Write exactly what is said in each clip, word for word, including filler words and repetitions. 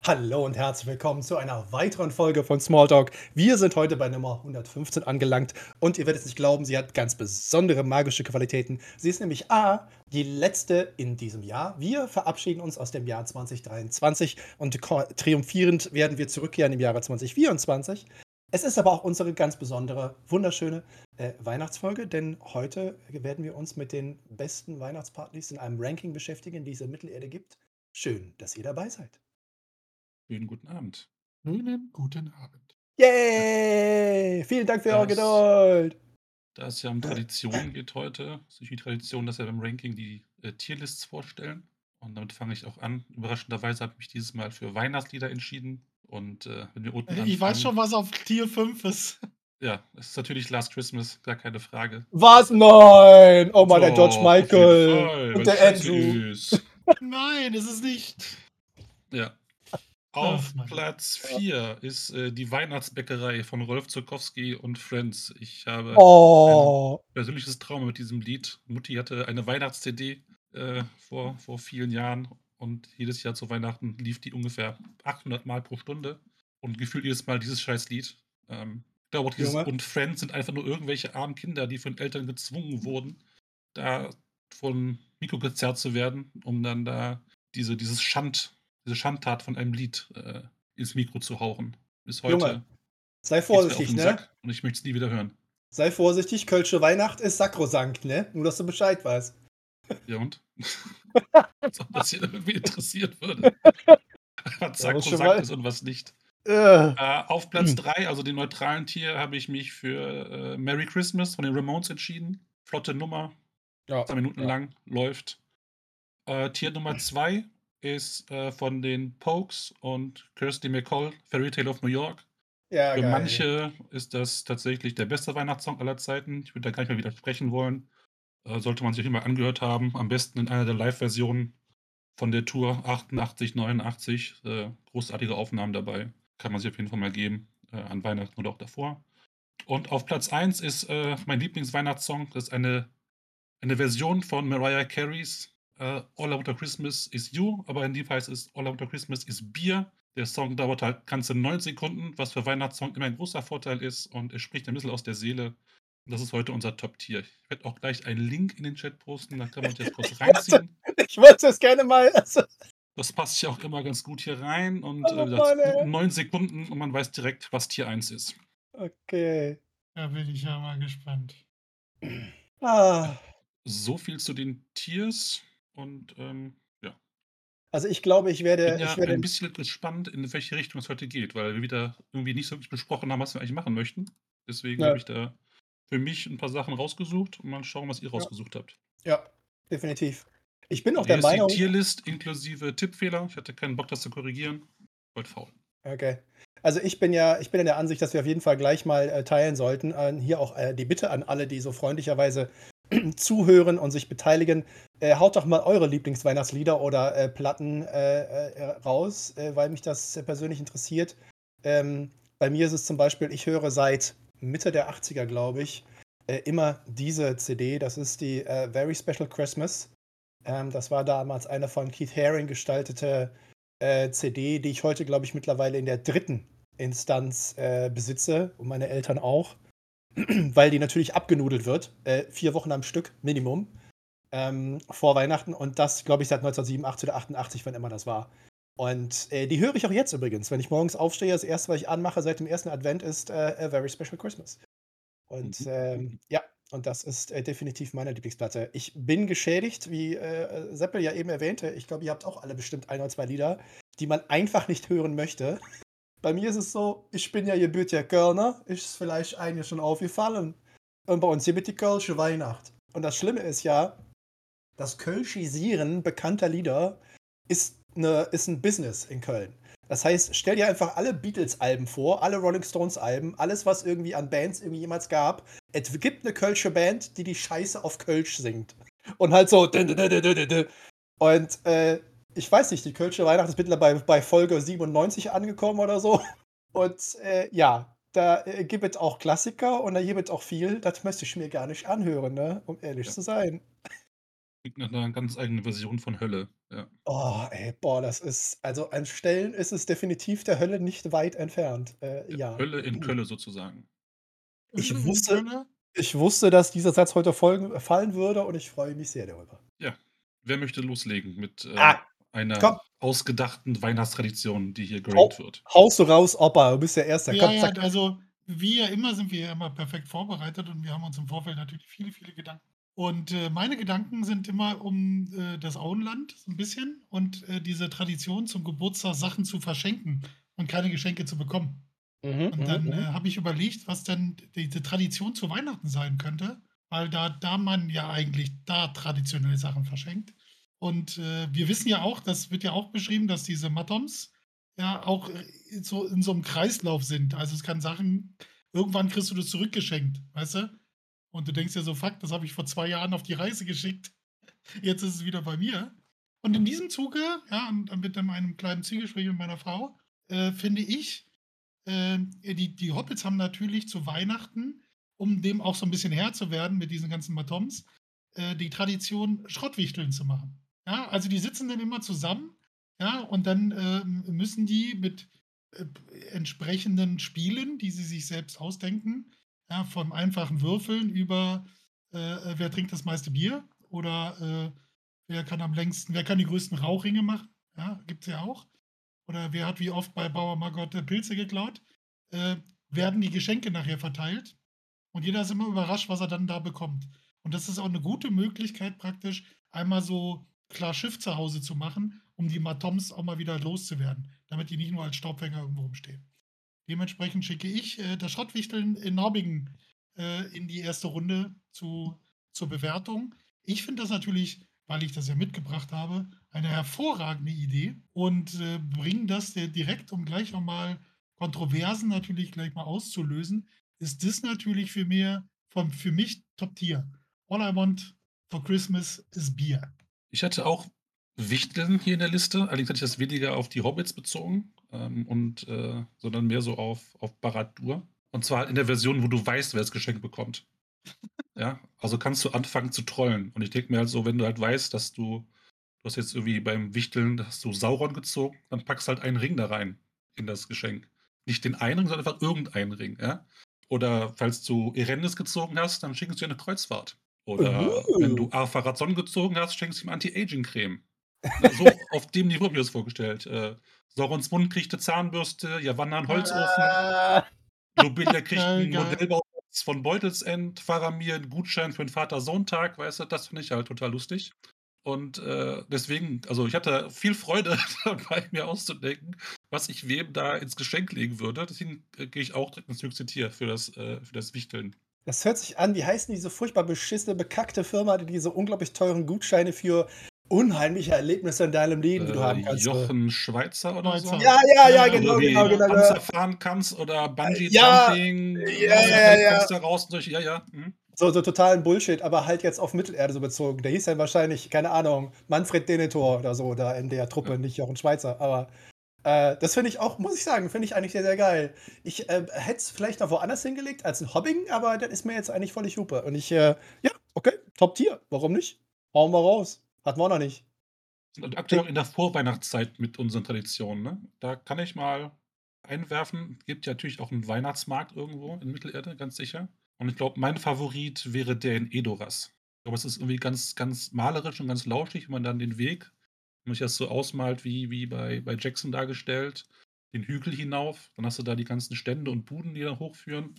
Hallo und herzlich willkommen zu einer weiteren Folge von Smalltalk. Wir sind heute bei Nummer hundertfünfzehn angelangt und ihr werdet es nicht glauben, sie hat ganz besondere magische Qualitäten. Sie ist nämlich A, die letzte in diesem Jahr. Wir verabschieden uns aus dem Jahr zwanzig dreiundzwanzig und ko- triumphierend werden wir zurückkehren im Jahre zwanzig vierundzwanzig. Es ist aber auch unsere ganz besondere, wunderschöne äh, Weihnachtsfolge, denn heute werden wir uns mit den besten Weihnachtspartys in einem Ranking beschäftigen, die es in Mittelerde gibt. Schön, dass ihr dabei seid. Schönen guten Abend. Schönen guten Abend. Ja, Yay! Vielen Dank für eure das Geduld. da es ja um Tradition geht heute, ist nicht die Tradition, dass wir beim Ranking die, äh, Tierlists vorstellen. Und damit fange ich auch an. Überraschenderweise habe ich mich dieses Mal für Weihnachtslieder entschieden. Und, äh, wenn wir unten Ich weiß schon, anfangen was auf Tier fünf ist. ja, es ist natürlich „Last Christmas", gar keine Frage. Was? Nein! Oh Mann, der George Doch, auf jeden Michael Fall, und weil's der scheiße Andrew. ist. Nein, ist es nicht. Ja. Ach, Auf Mann. Platz vier ist, äh, die Weihnachtsbäckerei von Rolf Zuckowski und Friends. Ich habe ein Oh. persönliches Trauma mit diesem Lied. Mutti hatte eine Weihnachts-C D, äh, vor vor vielen Jahren und jedes Jahr zu Weihnachten lief die ungefähr achthundert Mal pro Stunde und gefühlt jedes Mal dieses scheiß Lied. Ähm, ich glaube auch dieses Junge. und Friends sind einfach nur irgendwelche armen Kinder, die von Eltern gezwungen wurden, da von Mikro gezerrt zu werden, um dann da diese dieses Schand diese Schandtat von einem Lied, äh, ins Mikro zu hauchen. Bis Junge, heute sei geht's mir auf vorsichtig, den ne? Sack und ich möchte es nie wieder hören. Sei vorsichtig, Kölsche Weihnacht ist sakrosankt, ne? Nur, dass du Bescheid weißt. Ja und? Als ob das hier irgendwie interessiert würde. Was Kölsche sakrosankt Wei ist und was nicht. äh. Äh, auf Platz drei, also dem neutralen Tier, habe ich mich für, äh, „Merry Christmas" von den Ramones entschieden. Flotte Nummer, Ja, zwei Minuten ja. lang, läuft. Äh, Tier Nummer zwei ist, äh, von den Pogues und Kirsty MacColl, „Fairy Tale of New York". Ja, Für geil. manche ist das tatsächlich der beste Weihnachtssong aller Zeiten. Ich würde da gar nicht mehr widersprechen wollen. Äh, sollte man sich auf jeden Fall angehört haben. Am besten in einer der Live-Versionen von der Tour achtundachtzig, neunundachtzig. Äh, großartige Aufnahmen dabei. Kann man sich auf jeden Fall mal geben, äh, an Weihnachten oder auch davor. Und auf Platz eins ist, äh, mein Lieblingsweihnachtssong. Das ist eine eine Version von Mariah Careys, äh, „All I Want for Christmas Is You", aber in dem Fall heißt es „All I Want for Christmas Is Beer". Der Song dauert halt ganze neun Sekunden, was für Weihnachtssong immer ein großer Vorteil ist und er spricht ein bisschen aus der Seele. Und das ist heute unser Top-Tier. Ich werde auch gleich einen Link in den Chat posten, da kann man sich das kurz Ich wollte reinziehen. ich wollte das gerne mal also Das passt ja auch immer ganz gut hier rein und, äh, Oh wie gesagt, Mann, ey. neun Sekunden und man weiß direkt, was Tier eins ist. Okay. Da bin ich ja mal gespannt. Ja, Ah. so viel zu den Tiers und, ähm, ja. Also, ich glaube, ich Bin werde ja ich ein werde bisschen gespannt, in welche Richtung es heute geht, weil wir wieder irgendwie nicht so wirklich besprochen haben, was wir eigentlich machen möchten. Deswegen habe Ja. ich da für mich 'n paar Sachen rausgesucht und mal schauen, was ihr Ja. rausgesucht habt. Ja, definitiv. Ich bin auch Also, der hier ist die Meinung Tierlist inklusive Tippfehler. Ich hatte keinen Bock, das zu korrigieren. Wollte faul. Okay. Also, ich bin ja ich bin ja der Ansicht, dass wir auf jeden Fall gleich mal, äh, teilen sollten. Ähm, hier auch, äh, die Bitte an alle, die so freundlicherweise zuhören und sich beteiligen. Äh, haut doch mal eure Lieblingsweihnachtslieder oder, äh, Platten, äh, äh, raus, äh, weil mich das, äh, persönlich interessiert. Ähm, bei mir ist es zum Beispiel, ich höre seit Mitte der achtziger, glaube ich, äh, immer diese C D. Das ist die, äh, „Very Special Christmas". Ähm, das war damals eine von Keith Haring gestaltete, äh, C D, die ich heute, glaube ich, mittlerweile in der dritten Instanz, äh, besitze und meine Eltern auch, weil die natürlich abgenudelt wird, äh, vier Wochen am Stück Minimum, ähm, vor Weihnachten und das, glaube ich, seit neunzehnhundertsiebenundachtzig oder achtundachtzig, wann immer das war. Und, äh, die höre ich auch jetzt übrigens. Wenn ich morgens aufstehe, das erste, was ich anmache seit dem ersten Advent ist, äh, „A Very Special Christmas". Und, Mhm. ähm, ja, und das ist, äh, definitiv meine Lieblingsplatte. Ich bin geschädigt, wie, äh, äh, Seppel ja eben erwähnte. Ich glaube, ihr habt auch alle bestimmt ein oder zwei Lieder, die man einfach nicht hören möchte. Bei mir ist es so, ich bin ja gebürtiger Kölner, ist vielleicht einigen schon aufgefallen. Und bei uns gibt die Kölsche Weihnacht. Und das Schlimme ist ja, das Kölschisieren bekannter Lieder ist 'ne ist 'n Business in Köln. Das heißt, stell dir einfach alle Beatles-Alben vor, alle Rolling Stones-Alben, alles, was irgendwie an Bands irgendwie jemals gab. Es gibt 'ne Kölsche Band, die die Scheiße auf Kölsch singt. Und halt so dä dä dä dä dä dä. Und, äh, ich weiß nicht, die Kölsche Weihnacht ist mittlerweile bei Folge siebenundneunzig angekommen oder so. Und, äh, ja, da, äh, gibt es auch Klassiker und da gibt es auch viel, das möchte ich mir gar nicht anhören, ne, um ehrlich Ja. zu sein. Klingt nach 'ner ganz eigenen Version von Hölle, ja. Oh, ey, boah, das ist also, an Stellen ist es definitiv der Hölle nicht weit entfernt. Äh, Ja, ja. Hölle in Kölle sozusagen. Hölle Ich in wusste Kölle? ich wusste, dass dieser Satz heute folgen fallen würde und ich freue mich sehr darüber. Ja. Wer möchte loslegen mit, äh, Ah, einer komm, ausgedachten Weihnachtstradition, die hier gerankt hau wird? haust du raus, Opa, du bist der Erste. Ja, Komm, ja, zack. also, wie ja immer sind wir ja immer perfekt vorbereitet und wir haben uns im Vorfeld natürlich viele, viele Gedanken. Und, äh, meine Gedanken sind immer um, äh, das Auenland so 'n bisschen und, äh, diese Tradition zum Geburtstag Sachen zu verschenken und keine Geschenke zu bekommen. Mhm, Und mhm, dann, äh, mhm. habe ich überlegt, was denn diese Tradition zu Weihnachten sein könnte, weil da da man ja eigentlich da traditionell Sachen verschenkt. Und, äh, wir wissen ja auch, das wird ja auch beschrieben, dass diese Mattoms ja auch, äh, so in so 'nem Kreislauf sind. Also, es kann Sachen irgendwann kriegst du das zurückgeschenkt, weißt du? Und du denkst dir so: „Fuck, das habe ich vor zwei Jahren auf die Reise geschickt. Jetzt ist es wieder bei mir.“ Und in diesem Zuge, ja, und mit dann einem kleinen Zwiegespräch mit meiner Frau, äh, finde ich, ähm, die die Hobbits haben natürlich zu Weihnachten, um dem auch so 'n bisschen Herr zu werden mit diesen ganzen Mattoms, äh, die Tradition, Schrottwichteln zu machen. Ja, also, die sitzen dann immer zusammen, ja, und dann, ähm, müssen die mit, äh, entsprechenden Spielen, die sie sich selbst ausdenken, ja, vom einfachen Würfeln über, äh, äh, wer trinkt das meiste Bier oder, äh, wer kann am längsten wer kann die größten Rauchringe machen, ja, gibt's ja auch. Oder wer hat wie oft bei Bauer Maggot, äh, Pilze geklaut, äh, werden die Geschenke nachher verteilt und jeder ist immer überrascht, was er dann da bekommt. Und das ist auch 'ne gute Möglichkeit praktisch, einmal so klar Schiff zu Hause zu machen, um die Mattoms auch mal wieder loszuwerden, damit die nicht nur als Staubfänger irgendwo rumstehen. Dementsprechend schicke ich, äh, das Schrottwichteln in Norwegen, äh, in die erste Runde zu zur Bewertung. Ich finde das natürlich, weil ich das ja mitgebracht habe, eine hervorragende Idee und, äh, bringe das dir direkt, um gleich noch mal Kontroversen natürlich gleich mal auszulösen, ist das natürlich für mir von für mich Top Tier. All I want for Christmas is beer. Ich hatte auch Wichteln hier in der Liste, allerdings hatte ich das weniger auf die Hobbits bezogen, ähm, und, äh sondern mehr so auf auf Barad-dûr. Und zwar in der Version, wo du weißt, wer das Geschenk bekommt. Ja, also kannst du anfangen zu trollen. Und ich denke mir halt so, wenn du halt weißt, dass du du hast jetzt irgendwie beim Wichteln hast du Sauron gezogen, dann packst du halt einen Ring da rein in das Geschenk. Nicht den einen Ring, sondern einfach irgendeinen Ring, ja? Oder falls du Erennis gezogen hast, dann schenkst du ihr 'ne Kreuzfahrt. Oder wenn Uh. du Ar-Pharazôn gezogen hast, schenkst du ihm Anti-Aging-Creme. Ne, so auf dem Niveau habe ich mir das vorgestellt. Äh, Saurons Mund kriegt 'ne Zahnbürste, Yavanna 'n Holzofen, Ah. Lobelia kriegt Geil, 'n geil. Modellbauplatz von Beutels End, Faramir 'n Gutschein für 'n Vater-Sohn-Tag, weißt du? Das finde ich halt total lustig. Und, äh, deswegen also, ich hatte viel Freude dabei, mir auszudenken, was ich wem da ins Geschenk legen würde. Deswegen, äh, gehe ich auch direkt ins höchste Tier für das äh, für das Wichteln. Das hört sich an wie heißen diese furchtbar beschissene, bekackte Firma, die diese unglaublich teuren Gutscheine für unheimliche Erlebnisse in deinem Leben, die du Äh, haben kannst, äh Jochen Schweizer oder so? Schweizer. Ja, ja, Ja, ja, ja, Wo du genau, die genau, ja. genau, Panzer genau. fahren kannst oder Äh, ja, Bungee-Jumping, ja, aus dem ja, ja. Helikopter raus und solche ja, ja, mhm. So so totalen Bullshit, aber halt jetzt auf Mittelerde so bezogen. Der hieß dann wahrscheinlich, keine Ahnung, Manfred Denethor oder so da in der Ja. Truppe, nicht Jochen Schweizer. Aber, äh, das finde ich auch muss ich sagen, finde ich eigentlich sehr, sehr geil. Ich, äh, hätte es vielleicht noch woanders hingelegt als 'n Hobbing, aber das ist mir jetzt eigentlich völlig Hupe. Und ich, äh ja, okay, Top Tier, warum nicht? Hauen wir raus. Hatten wir auch noch nicht. Und aktuell J auch in der Vorweihnachtszeit mit unseren Traditionen, ne? Da kann ich mal einwerfen, gibt ja natürlich auch 'n Weihnachtsmarkt irgendwo in Mittelerde, ganz sicher. Und ich glaube, mein Favorit wäre der in Edoras. Aber es ist irgendwie ganz ganz malerisch und ganz lauschig, wenn man dann den Weg wenn man sich das so ausmalt wie wie bei bei Jackson dargestellt, den Hügel hinauf, dann hast du da die ganzen Stände und Buden, die da hochführen.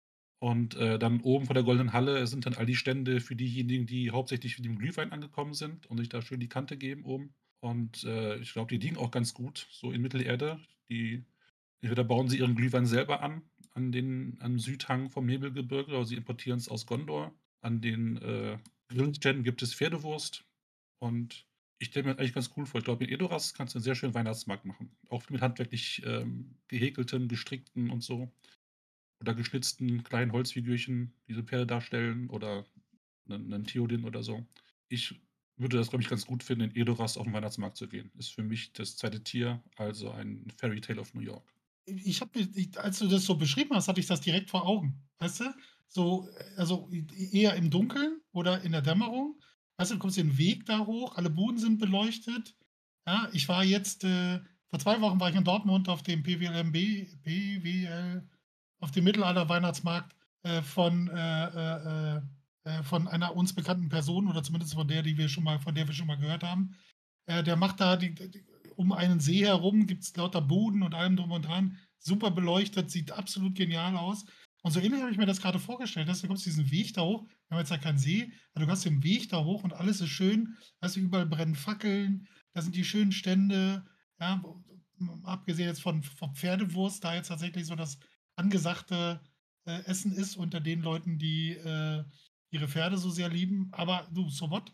Und, äh, dann oben vor der Goldenen Halle sind dann all die Stände für diejenigen, die hauptsächlich mit dem Glühwein angekommen sind und sich da schön die Kante geben oben. Und, äh, ich glaube, die liegen auch ganz gut so in Mittelerde. Die entweder bauen sie ihren Glühwein selber an, an den am Südhang vom Nebelgebirge, oder sie importieren's aus Gondor. An den, äh, Grillständen gibt es Pferdewurst. Und ich stelle mir das eigentlich ganz cool vor. Ich glaube, in Edoras kannst du 'n sehr schönen Weihnachtsmarkt machen. Auch mit handwerklich, ähm, gehäkelten, gestrickten und so oder geschnitzten kleinen Holzfigürchen, diese Pferde darstellen oder 'nen 'nen Theoden oder so. Ich würde das, glaube ich, ganz gut finden, in Edoras auf 'n Weihnachtsmarkt zu gehen. Ist für mich das zweite Tier, also ein Fairy Tale of New York. I ich habe mir ich als du das so beschrieben hast, hatte ich das direkt vor Augen, weißt du? So, äh, also, e eher im Dunkeln oder in der Dämmerung weißt du, du kommst den Weg da hoch, alle Buden sind beleuchtet. Ja, ich war jetzt, äh, vor zwei Wochen war ich in Dortmund auf dem P W L M B, P W L, auf dem Mittelalter-Weihnachtsmarkt äh, von, äh, äh, äh, äh, von einer uns bekannten Person oder zumindest von der, die wir schon mal, von der wir schon mal gehört haben. Äh, der macht da die, die, um einen See herum, gibt es lauter Buden und allem drum und dran. Super beleuchtet, sieht absolut genial aus. Und so ähnlich habe ich mir das gerade vorgestellt. Dass du kommst diesen Weg da hoch, wir haben jetzt ja keinen See, aber du hast den Weg da hoch und alles ist schön. Weißt du, überall brennen Fackeln, da sind die schönen Stände. Ja, abgesehen jetzt von, von Pferdewurst, da jetzt tatsächlich so das angesagte äh, Essen ist unter den Leuten, die äh, ihre Pferde so sehr lieben. Aber du, so what?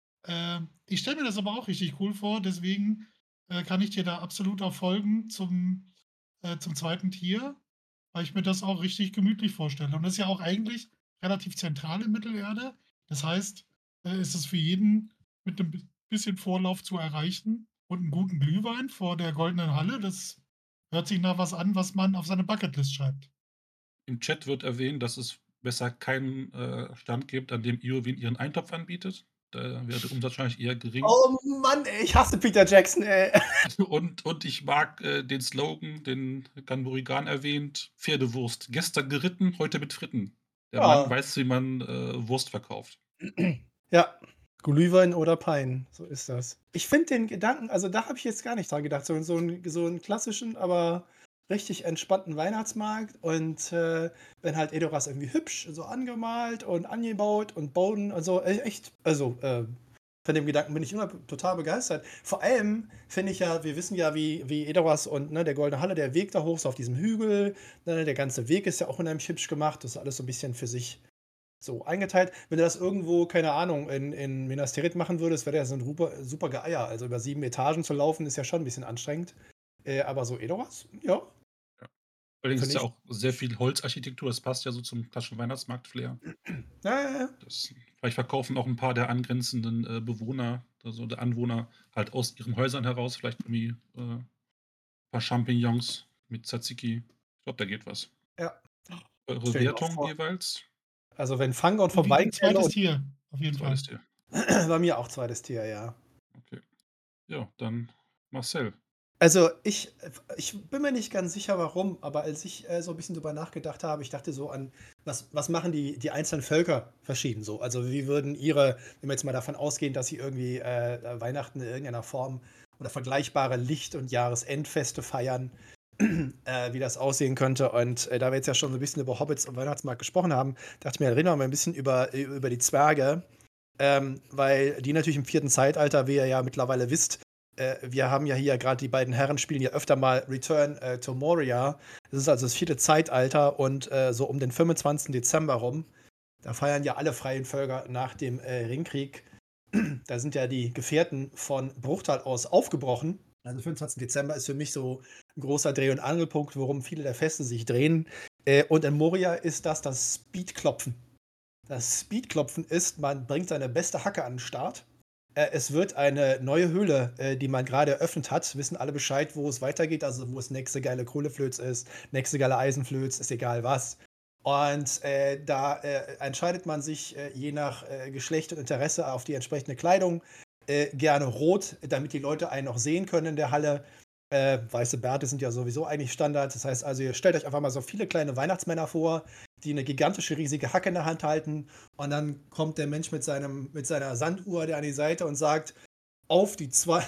Äh, ich stelle mir das aber auch richtig cool vor, deswegen äh, kann ich dir da absolut auch folgen zum, äh, zum zweiten Tier, weil ich mir das auch richtig gemütlich vorstelle. Und das ist ja auch eigentlich relativ zentral in Mittelerde. Das heißt, äh, ist es für jeden mit einem bi- bisschen Vorlauf zu erreichen und einen guten Glühwein vor der Goldenen Halle. Das hört sich nach was an, was man auf seine Bucketlist schreibt. Im Chat wird erwähnt, dass es besser keinen äh, Stand gibt, an dem Iowin ihren Eintopf anbietet. Da wäre der Umsatz wahrscheinlich eher gering. Oh Mann, ey, ich hasse Peter Jackson, ey. Und, und ich mag äh, den Slogan, den Ganburigan erwähnt: Pferdewurst. Gestern geritten, heute mit Fritten. Der Mann Ja. weiß, wie man äh, Wurst verkauft. Ja, Glühwein oder Pein, so ist das. Ich finde den Gedanken, also da habe ich jetzt gar nicht dran gedacht, so, so, einen, so einen klassischen, aber richtig entspannten Weihnachtsmarkt und äh, wenn halt Edoras irgendwie hübsch so angemalt und angebaut und Boden, also e- echt, also äh, von dem Gedanken bin ich immer total begeistert. Vor allem finde ich ja, wir wissen ja, wie, wie Edoras und ne, der Goldene Halle, der Weg da hoch, so auf diesem Hügel, ne, der ganze Weg ist ja auch unheimlich hübsch gemacht, das ist alles so ein bisschen für sich so eingeteilt. Wenn du das irgendwo, keine Ahnung, in, in Minas Tirith machen würdest, wäre das ein super, super Geier. Also über sieben Etagen zu laufen, ist ja schon ein bisschen anstrengend. Äh, aber so Edoras, ja, Allerdings ist finde ja ich. auch sehr viel Holzarchitektur, das passt ja so zum klassischen Weihnachtsmarkt-Flair. Ja, ja, ja. Das, vielleicht verkaufen auch ein paar der angrenzenden äh, Bewohner, also der Anwohner, halt aus ihren Häusern heraus, vielleicht irgendwie äh, ein paar Champignons mit Tzatziki. Ich glaube, da geht was. Ja. Eure Stell dir mal Wertung vor. jeweils? Also wenn Fangorn Wie ein vorbeikäme zweites und Tier, auf jeden Fall. Zweites Tier. bei mir auch zweites Tier, ja. Okay. Ja, dann Marcel. Also ich, ich bin mir nicht ganz sicher, warum, aber als ich äh, so ein bisschen drüber nachgedacht habe, ich dachte so an, was, was machen die, die einzelnen Völker verschieden so? Also wie würden ihre, wenn wir jetzt mal davon ausgehen, dass sie irgendwie äh, Weihnachten in irgendeiner Form oder vergleichbare Licht- und Jahresendfeste feiern, äh, wie das aussehen könnte. Und äh, da wir jetzt ja schon so ein bisschen über Hobbits und Weihnachtsmarkt gesprochen haben, dachte ich mir, reden wir mal ein bisschen über, über die Zwerge, ähm, weil die natürlich im vierten Zeitalter, wie ihr ja mittlerweile wisst, äh, wir haben ja hier gerade die beiden Herren spielen ja öfter mal Return äh, to Moria. Das ist also das vierte Zeitalter und äh, so um den fünfundzwanzigsten Dezember rum, da feiern ja alle freien Völker nach dem äh, Ringkrieg. Da sind ja die Gefährten von Bruchtal aus aufgebrochen. Also fünfundzwanzigsten Dezember ist für mich so ein großer Dreh- und Angelpunkt, worum viele der Feste sich drehen. Äh, und in Moria ist das das Speedklopfen. Das Speedklopfen ist, man bringt seine beste Hacke an den Start. Äh, es wird eine neue Höhle, äh, die man gerade eröffnet hat. Wissen alle Bescheid, wo es weitergeht, also wo es nächste geile Kohleflöz ist, nächste geile Eisenflöz, ist egal was. Und äh, da äh, entscheidet man sich äh, je nach äh, Geschlecht und Interesse auf die entsprechende Kleidung. Äh, gerne rot, damit die Leute einen noch sehen können in der Halle. Äh, weiße Bärte sind ja sowieso eigentlich Standard. Das heißt also, ihr stellt euch einfach mal so viele kleine Weihnachtsmänner vor, die eine gigantische, riesige Hacke in der Hand halten. Und dann kommt der Mensch mit, seinem, mit seiner Sanduhr der an die Seite und sagt, auf die zwei,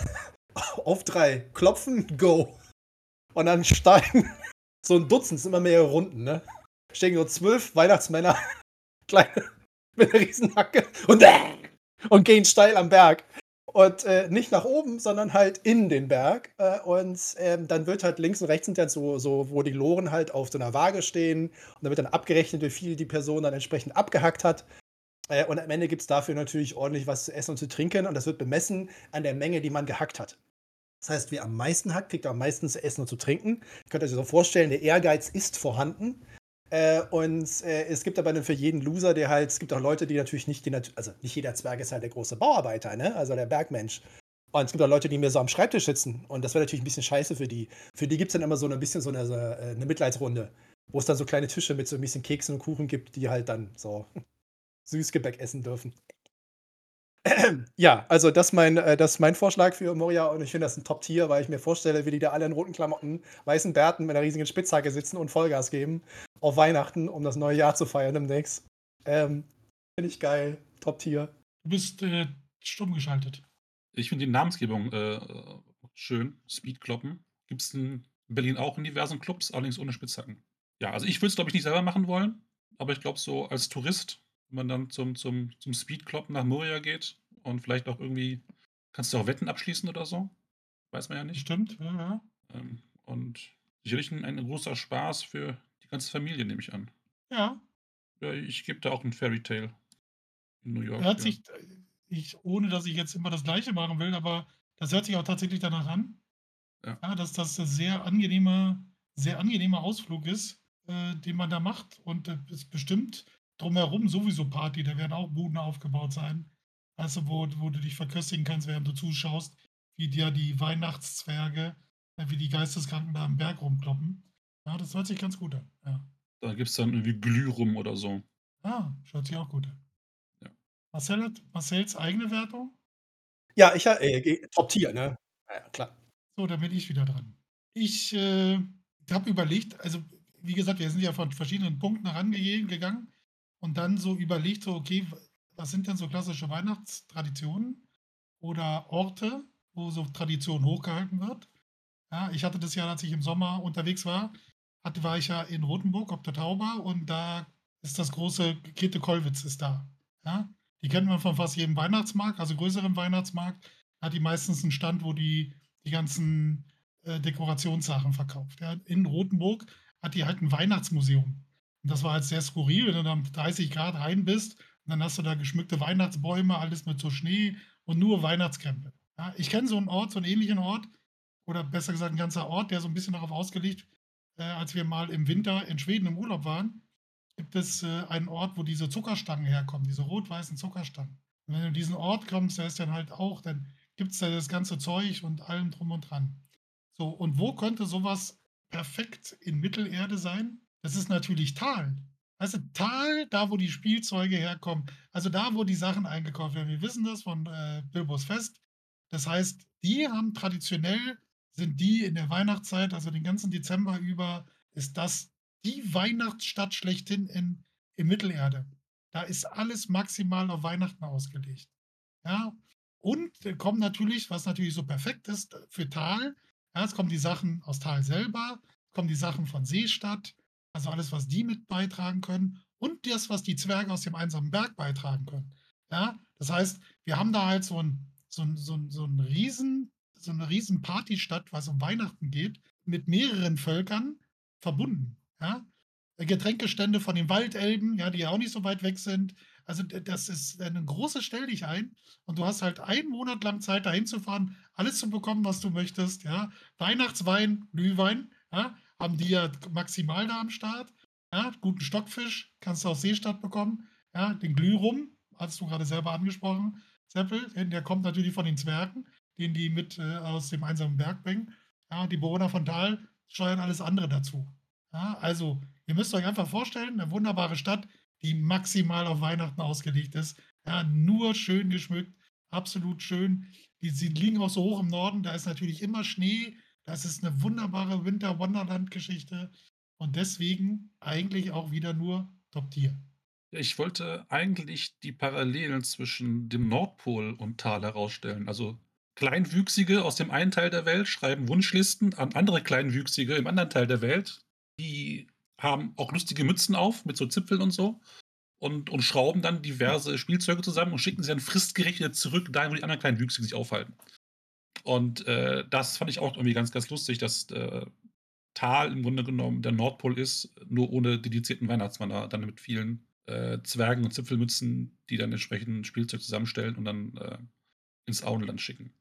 auf drei, klopfen, go. Und dann steigen so ein Dutzend, es sind immer mehrere Runden, ne? Stehen so zwölf Weihnachtsmänner, kleine, mit einer Riesenhacke und, und gehen steil am Berg. Und äh, nicht nach oben, sondern halt in den Berg. Äh, und ähm, dann wird halt links und rechts sind dann so, so, wo die Loren halt auf so einer Waage stehen. Und dann wird dann abgerechnet, wie viel die Person dann entsprechend abgehackt hat. Äh, und am Ende gibt es dafür natürlich ordentlich was zu essen und zu trinken. Und das wird bemessen an der Menge, die man gehackt hat. Das heißt, wer am meisten hackt, kriegt am meisten zu essen und zu trinken. Ihr könnt euch so vorstellen, der Ehrgeiz ist vorhanden. Äh, und äh, es gibt aber dann für jeden Loser, der halt, es gibt auch Leute, die natürlich nicht, die nat also nicht jeder Zwerg ist halt der große Bauarbeiter, ne? Also der Bergmensch. Und es gibt auch Leute, die mir so am Schreibtisch sitzen. Und das wäre natürlich ein bisschen scheiße für die. Für die gibt es dann immer so ein bisschen so eine, so eine Mitleidsrunde, wo es dann so kleine Tische mit so ein bisschen Keksen und Kuchen gibt, die halt dann so Süßgebäck essen dürfen. Ja, also das mein äh, das ist mein Vorschlag für Moria und ich finde das 'n Top-Tier, weil ich mir vorstelle, wie die da alle in roten Klamotten, weißen Bärten mit 'ner riesigen Spitzhacke sitzen und Vollgas geben auf Weihnachten, um das neue Jahr zu feiern demnächst. Ähm, finde ich geil. Top-Tier. Du bist, äh, stumm geschaltet. Ich finde die Namensgebung, äh, schön. Speedkloppen. Gibt's in Berlin auch in diversen Clubs, allerdings ohne Spitzhacken. Ja, also ich würde es, glaube ich, nicht selber machen wollen, aber ich glaube, so als Tourist, wenn man dann zum zum zum Speedkloppen nach Moria geht und vielleicht auch irgendwie kannst du auch Wetten abschließen oder so, weiß man ja nicht. Bestimmt, ja, ja. Ähm, und sicherlich 'n ein großer Spaß für die ganze Familie, nehme ich an. Ja. Ja, ich gebe da auch 'n Fairy Tale in New York, Hört ja. sich ich ohne dass ich jetzt immer das Gleiche machen will, aber das hört sich auch tatsächlich danach an, Ja. ja, dass das 'n sehr angenehmer sehr angenehmer Ausflug ist, äh, den man da macht und, äh, ist bestimmt drumherum sowieso Party. Da werden auch Buden aufgebaut sein, weißt du, wo wo du dich verköstigen kannst, während du zuschaust, wie dir die Weihnachtszwerge, äh, wie die Geisteskranken da am Berg rumkloppen. Ja, das hört sich ganz gut an, ja. Da gibt's dann irgendwie Glührum oder so. Ah, das hört sich auch gut an. Ja. Marcel hat Marcells eigene Wertung? Ja, ich ha äh, ge Top-Tier, ne? Ja, ja, klar. So, dann bin ich wieder dran. Ich, äh, habe überlegt also, wie gesagt, wir sind ja von verschiedenen Punkten rangehe gegangen und dann so überlegt, so: „Okay, w was sind denn so klassische Weihnachtstraditionen oder Orte, wo so Tradition hochgehalten wird?“ Ja, ich hatte das ja, als ich im Sommer unterwegs war hatte war ich ja in Rothenburg ob der Tauber und da ist das große Käthe Kollwitz ist da, ja? Die kennt man von fast jedem Weihnachtsmarkt, also größeren Weihnachtsmarkt, hat die meistens 'n Stand, wo die die ganzen, äh, Dekorationssachen verkauft, ja? In Rothenburg hat die halt 'n Weihnachtsmuseum. Und das war halt sehr skurril, wenn du da mit dreißig Grad rein bist und dann hast du da geschmückte Weihnachtsbäume, alles mit so Schnee und nur Weihnachtskrempel, ja? Ich kenne so 'n Ort so 'n ähnlichen Ort oder besser gesagt 'n ganzer Ort, der so 'n bisschen darauf ausgelegt äh, als wir mal im Winter in Schweden im Urlaub waren, gibt es, äh, einen Ort, wo diese Zuckerstangen herkommen, diese rot-weißen Zuckerstangen. Und wenn du in diesen Ort kommst, da ist dann halt auch dann gibt's da das ganze Zeug und allem drum und dran. So, und wo könnte so was perfekt in Mittelerde sein? Das ist natürlich Thal. Weißt du, Thal, da wo die Spielzeuge herkommen, also da, wo die Sachen eingekauft werden. Wir wissen das von, äh, Bilbos Fest. Das heißt, die haben traditionell sind die in der Weihnachtszeit, also den ganzen Dezember über, ist das die Weihnachtsstadt schlechthin in in Mittelerde. Da ist alles maximal auf Weihnachten ausgelegt, ja? Und dann kommen natürlich was natürlich so perfekt ist für Thal, ja, es kommen die Sachen aus Thal selber, kommen die Sachen von Seestadt, also alles, was die mit beitragen können und das, was die Zwerge aus dem Einsamen Berg beitragen können, ja? Das heißt, wir haben da halt so 'n so 'n so 'n so 'n riesen so 'ne riesen Partystadt, was um Weihnachten geht, mit mehreren Völkern verbunden, ja? Getränkestände von den Waldelben, ja, die ja auch nicht so weit weg sind. Also, d das ist, äh, 'ne große Stell-dich-ein und du hast halt einen Monat lang Zeit, da hinzufahren, alles zu bekommen, was du möchtest, ja? Weihnachtswein, Glühwein, ja, haben die ja k maximal da am Start, ja? Guten Stockfisch kannst du aus Seestadt bekommen, ja? Den Glührum hattest du grade selber angesprochen, Seppel, denn der kommt natürlich von den Zwergen, den die mit, äh, aus dem Einsamen Berg bringen. Ja, die Bewohner von Thal steuern alles andere dazu, ja? Also, ihr müsst euch einfach vorstellen, 'ne wunderbare Stadt, die maximal auf Weihnachten ausgelegt ist, ja? Nur schön geschmückt, absolut schön. Die sie liegen auch so hoch im Norden, da ist natürlich immer Schnee. Das ist 'ne wunderbare Winter-Wonderland-Geschichte und deswegen eigentlich auch wieder nur Top-Tier. Ich wollte eigentlich die Parallelen zwischen dem Nordpol und Thal herausstellen. Also, Kleinwüchsige aus dem einen Teil der Welt schreiben Wunschlisten an andere Kleinwüchsige im anderen Teil der Welt. Die haben auch lustige Mützen auf mit so Zipfeln und so und und schrauben dann diverse Spielzeuge zusammen und schicken sie dann fristgerecht zurück dahin, wo die anderen Kleinwüchsigen sich aufhalten. Und, äh, das fand ich auch irgendwie ganz, ganz lustig, dass, äh, Thal im Grunde genommen der Nordpol ist, nur ohne dedizierten Weihnachtsmann da dann mit vielen, äh, Zwergen und Zipfelmützen, die dann entsprechend Spielzeug zusammenstellen und dann, äh, ins Auenland schicken.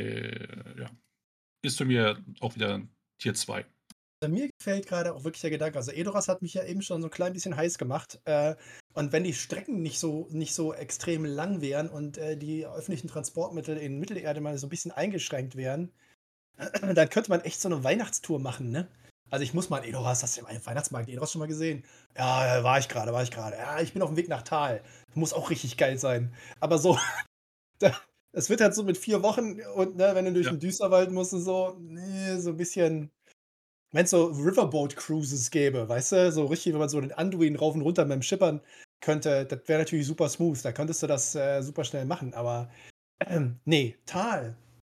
Äh, ja. Ist für mir auch wieder Tier zwei. Bei mir gefällt grade auch wirklich der Gedanke also, Edoras hat mich ja eben schon so 'n klein bisschen heiß gemacht, äh, und wenn die Strecken nicht so nicht so extrem lang wären und, äh, die öffentlichen Transportmittel in Mittelerde mal so 'n bisschen eingeschränkt wären, dann könnte man echt so 'ne Weihnachtstour machen, ne? Also, ich muss mal in Edoras hast du den Weihnachtsmarkt in Edoras schon mal gesehen? Ja, ja, war ich grade, war ich grade. Ja, ich bin auf'm Weg nach Thal. Muss auch richtig geil sein. Aber so Da es wird halt so mit vier Wochen und, ne, wenn du durch Ja. den Düsterwald musst und so, ne, so 'n bisschen wenn's so Riverboat-Cruises gäbe, weißt du? So richtig, wenn man so den Anduin rauf und runter mit'm Schippern könnte, das wäre natürlich super smooth. Da könntest du das, äh, super schnell machen, aber, ähm, ne, Tal.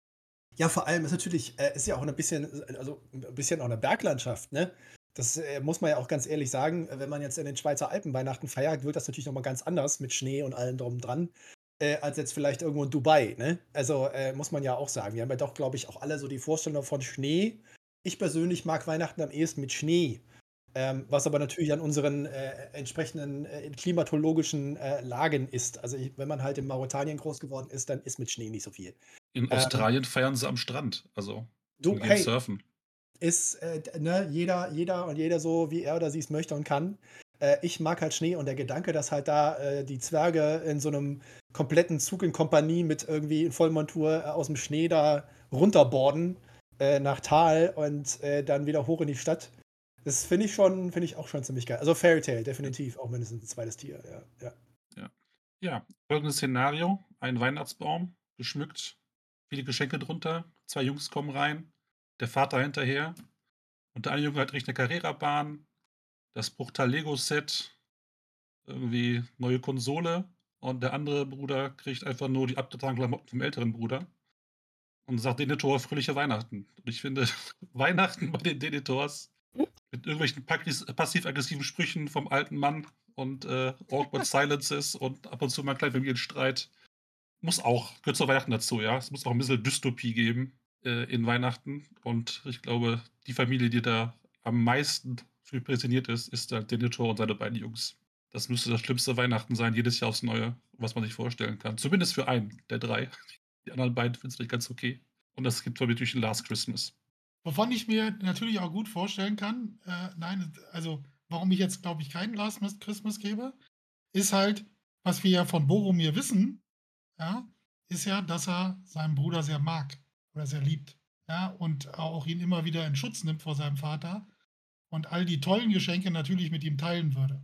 Ja, vor allem ist natürlich äh, ist ja auch 'ne bisschen äh, also 'n bisschen auch 'ne Berglandschaft, ne? Das, äh, muss man ja auch ganz ehrlich sagen, äh, wenn man jetzt in den Schweizer Alpen Weihnachten feiert, wird das natürlich noch mal ganz anders mit Schnee und allem drum und dran, äh, als jetzt vielleicht irgendwo in Dubai, ne? Also, äh, muss man ja auch sagen. Wir haben ja doch, glaube ich, auch alle so die Vorstellung von Schnee. Ich persönlich mag Weihnachten am ehesten mit Schnee, ähm, was aber natürlich an unseren, äh, entsprechenden, äh, klimatologischen, äh, Lagen ist. Also, ich wenn man halt in Mauretanien groß geworden ist, dann ist mit Schnee nicht so viel. In Ähm Australien feiern sie am Strand, also Du, und gehen hey, surfen. ist, äh, d ne, jeder jeder und jede so, wie er oder sie es möchte und kann. Äh, ich mag halt Schnee und der Gedanke, dass halt da, äh, die Zwerge in so 'nem kompletten Zug in Kompanie mit irgendwie in Vollmontur, äh, aus'm Schnee da runterborden, äh, nach Tal und, äh, dann wieder hoch in die Stadt. Das finde ich schon finde ich auch schon ziemlich geil. Also, Fairy Tale Ja. definitiv, auch mindestens 'n zweites Tier, ja, ja. Ja. Ja, folgendes Szenario: Ein Weihnachtsbaum, geschmückt, viele Geschenke drunter. zwei Jungs kommen rein, der Vater hinterher und der eine Junge hat richtig 'ne Carrera-Bahn, das Bruchtal-Lego-Set, irgendwie neue Konsole und der andere Bruder kriegt einfach nur die abgetragenen Klamotten vom älteren Bruder und sagt Denethor fröhliche Weihnachten. Und ich finde, Weihnachten bei den Denethors mit irgendwelchen pakis passiv-aggressiven Sprüchen vom alten Mann und, äh, awkward silences und ab und zu mal 'n kleinen Familienstreit muss auch gehört zu Weihnachten dazu, ja? Es muss auch 'n bisschen Dystopie geben, äh, in Weihnachten und ich glaube, die Familie, die da am meisten für prädestiniert ist, ist halt Denethor und seine beiden Jungs. Das müsste das schlimmste Weihnachten sein, jedes Jahr aufs Neue, was man sich vorstellen kann. Zumindest für einen der drei. Die anderen beiden finden's vielleicht ganz okay. Und das gibt für mich natürlich 'n Last Christmas. Wovon ich mir natürlich auch gut vorstellen kann, äh, nein, d also, warum ich jetzt, glaube ich, keinen Last Mis Christmas gebe, ist halt, was wir ja von Boromir wissen, ja, ist ja, dass er seinen Bruder sehr mag oder sehr liebt, ja, und auch ihn immer wieder in Schutz nimmt vor seinem Vater und all die tollen Geschenke natürlich mit ihm teilen würde,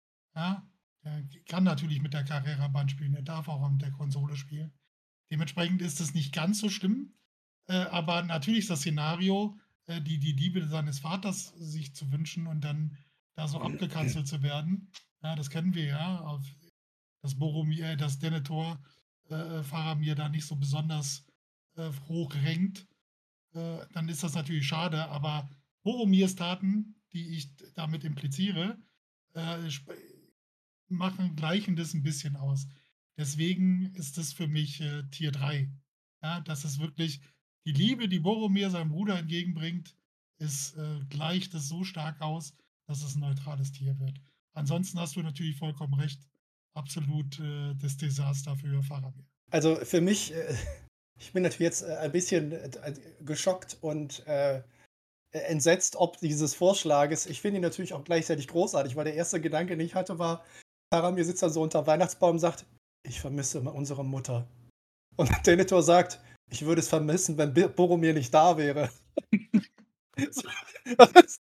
ja? Er kann natürlich mit der Carrera-Bahn spielen, er darf auch mit der Konsole spielen. Dementsprechend ist es nicht ganz so schlimm, äh, aber natürlich das Szenario, äh, die die Liebe seines Vaters sich zu wünschen und dann da so abgekanzelt zu werden. Ja, das kennen wir ja, auf dass Boromir äh, dass Denethor, äh, äh, Faramir da nicht so besonders, äh, hoch rankt, äh, dann ist das natürlich schade, aber Boromirs Taten, die ich d damit impliziere, äh, sp machen gleichen das 'n bisschen aus. Deswegen ist das für mich, äh, Tier drei. Ja, das ist wirklich die Liebe, die Boromir seinem Bruder entgegenbringt, ist äh, gleicht es so stark aus, dass es 'n neutrales Tier wird. Ansonsten hast du natürlich vollkommen recht, absolut, äh, das Desaster für Faramir. Also, für mich, äh ich bin natürlich jetzt, äh, ein bisschen, äh, d äh, geschockt und, äh, e entsetzt ob dieses Vorschlages. Ich finde ihn natürlich auch gleichzeitig großartig, weil der erste Gedanke, den ich hatte, war, Faramir sitzt da so unterm Weihnachtsbaum und sagt: „Ich vermisse ma unsere Mutter.“ Und Denethor sagt: „Ich würde es vermissen, wenn Bi Boromir nicht da wäre.“ So, was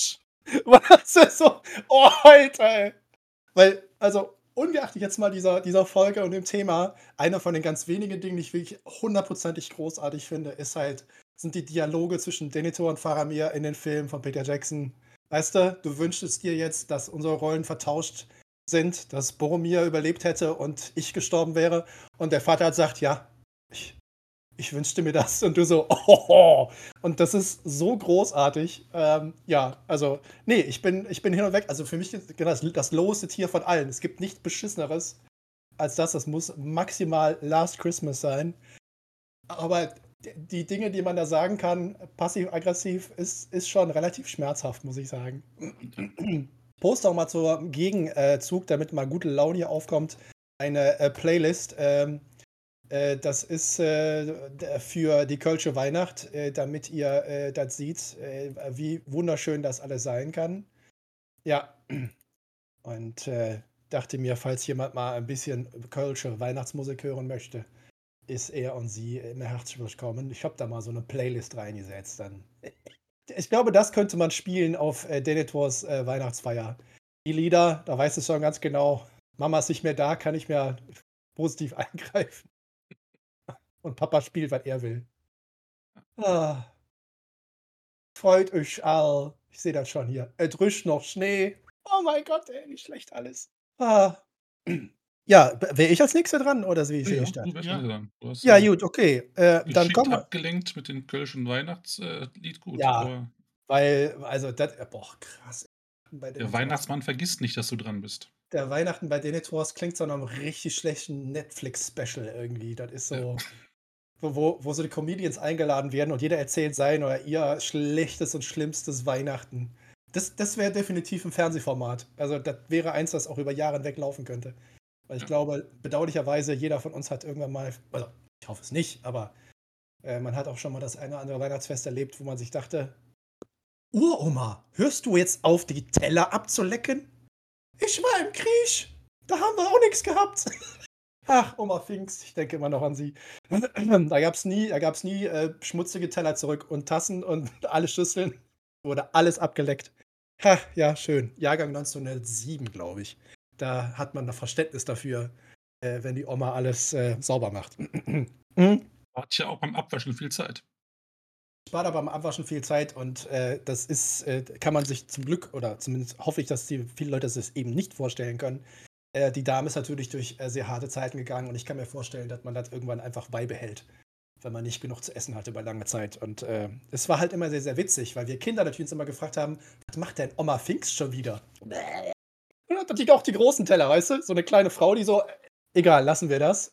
was ist so oh, Alter, ey. Weil also, ungeachtet jetzt mal dieser dieser Folge und dem Thema, einer von den ganz wenigen Dingen, die ich wirklich hundertprozentig großartig finde, ist halt sind die Dialoge zwischen Denethor und Faramir in den Filmen von Peter Jackson. Weißt du, du wünschtest dir jetzt, dass unsere Rollen vertauscht sind, dass Boromir überlebt hätte und ich gestorben wäre und der Vater hat sagt: „Ja, ich ich wünschte mir das.“ Und du so: Und das ist so großartig. Ähm, ja, also, ne, ich bin ich bin hin und weg. Also, für mich ist genau das das loweste Tier von allen. Es gibt nichts Beschisseneres als das. Das muss maximal Last Christmas sein. Aber d die Dinge, die man da sagen kann, passiv-aggressiv, ist ist schon relativ schmerzhaft, muss ich sagen. Ja. Poste auch mal zur Gegen äh, Zug, damit mal gute Laune hier aufkommt, eine, äh, Playlist. Ähm, äh, das ist, äh, d für die Kölsche Weihnacht, äh, damit ihr, äh, das seht, äh, wie wunderschön das alles sein kann. Ja. Und, äh, dachte mir, falls jemand mal ein bisschen Kölsche Weihnachtsmusik hören möchte, ist er und sie immer herzlich willkommen. Ich habe da mal so 'ne Playlist reingesetzt dann. Ich glaube, das könnte man spielen auf, äh, Denethors, äh, Weihnachtsfeier. Die Lieder, da weißt du schon ganz genau, Mama ist nicht mehr da, kann nicht mehr positiv eingreifen. Und Papa spielt, was er will. Ah, freut euch all. Ich sehe das schon hier. Es drückt noch Schnee. Oh mein Gott, ey, wie schlecht alles. Ah. Ja, wäre ich als Nächster dran oder wie Ja, sehe ja, ich das? du wärst Ja. schon dran. Du hast Ja, ja gut, okay. Äh, dann geschickt kommen wir. abgelenkt mit dem kölschen Weihnachtslied, äh, Lied, gut, Ja, aber weil, also, das, boah, krass. Bei der Denethor. Weihnachtsmann vergisst nicht, dass du dran bist. Der Weihnachten bei Denethors klingt so nach einem richtig schlechten Netflix-Special irgendwie. Das ist Ja. so, wo, wo, wo so die Comedians eingeladen werden und jeder erzählt sein oder ihr schlechtes und schlimmstes Weihnachten. Das, das wäre definitiv ein Fernsehformat. Also, das wäre eins, das auch über Jahre hinweg laufen könnte. Weil ich Ja. glaube, bedauerlicherweise, jeder von uns hat irgendwann mal, also, ich hoffe es nicht, aber äh, man hat auch schon mal das eine oder andere Weihnachtsfest erlebt, wo man sich dachte: Uroma, hörst du jetzt auf, die Teller abzulecken? Ich war im Krieg. Da haben wir auch nichts gehabt. Ach, Oma Pfingst, ich denke immer noch an sie. Da gab es nie, da gab's nie äh, schmutzige Teller zurück und Tassen und alle Schüsseln. Wurde alles abgeleckt. Ha, ja, schön. Jahrgang neunzehnhundertsieben, glaube ich. Da hat man noch Verständnis dafür, äh, wenn die Oma alles äh, sauber macht. Mhm. Hat ja auch beim Abwaschen viel Zeit. Spart aber beim Abwaschen viel Zeit und äh, das ist, äh, kann man sich zum Glück, oder zumindest hoffe ich, dass die viele Leute es eben nicht vorstellen können. Äh, die Dame ist natürlich durch äh, sehr harte Zeiten gegangen und ich kann mir vorstellen, dass man das irgendwann einfach beibehält, wenn man nicht genug zu essen hatte über lange Zeit. Und äh, es war halt immer sehr, sehr witzig, weil wir Kinder natürlich uns immer gefragt haben, was macht denn Oma Pfingst schon wieder? Und dann hat natürlich auch die großen Teller, weißt du? So eine kleine Frau, die so, äh, egal, lassen wir das.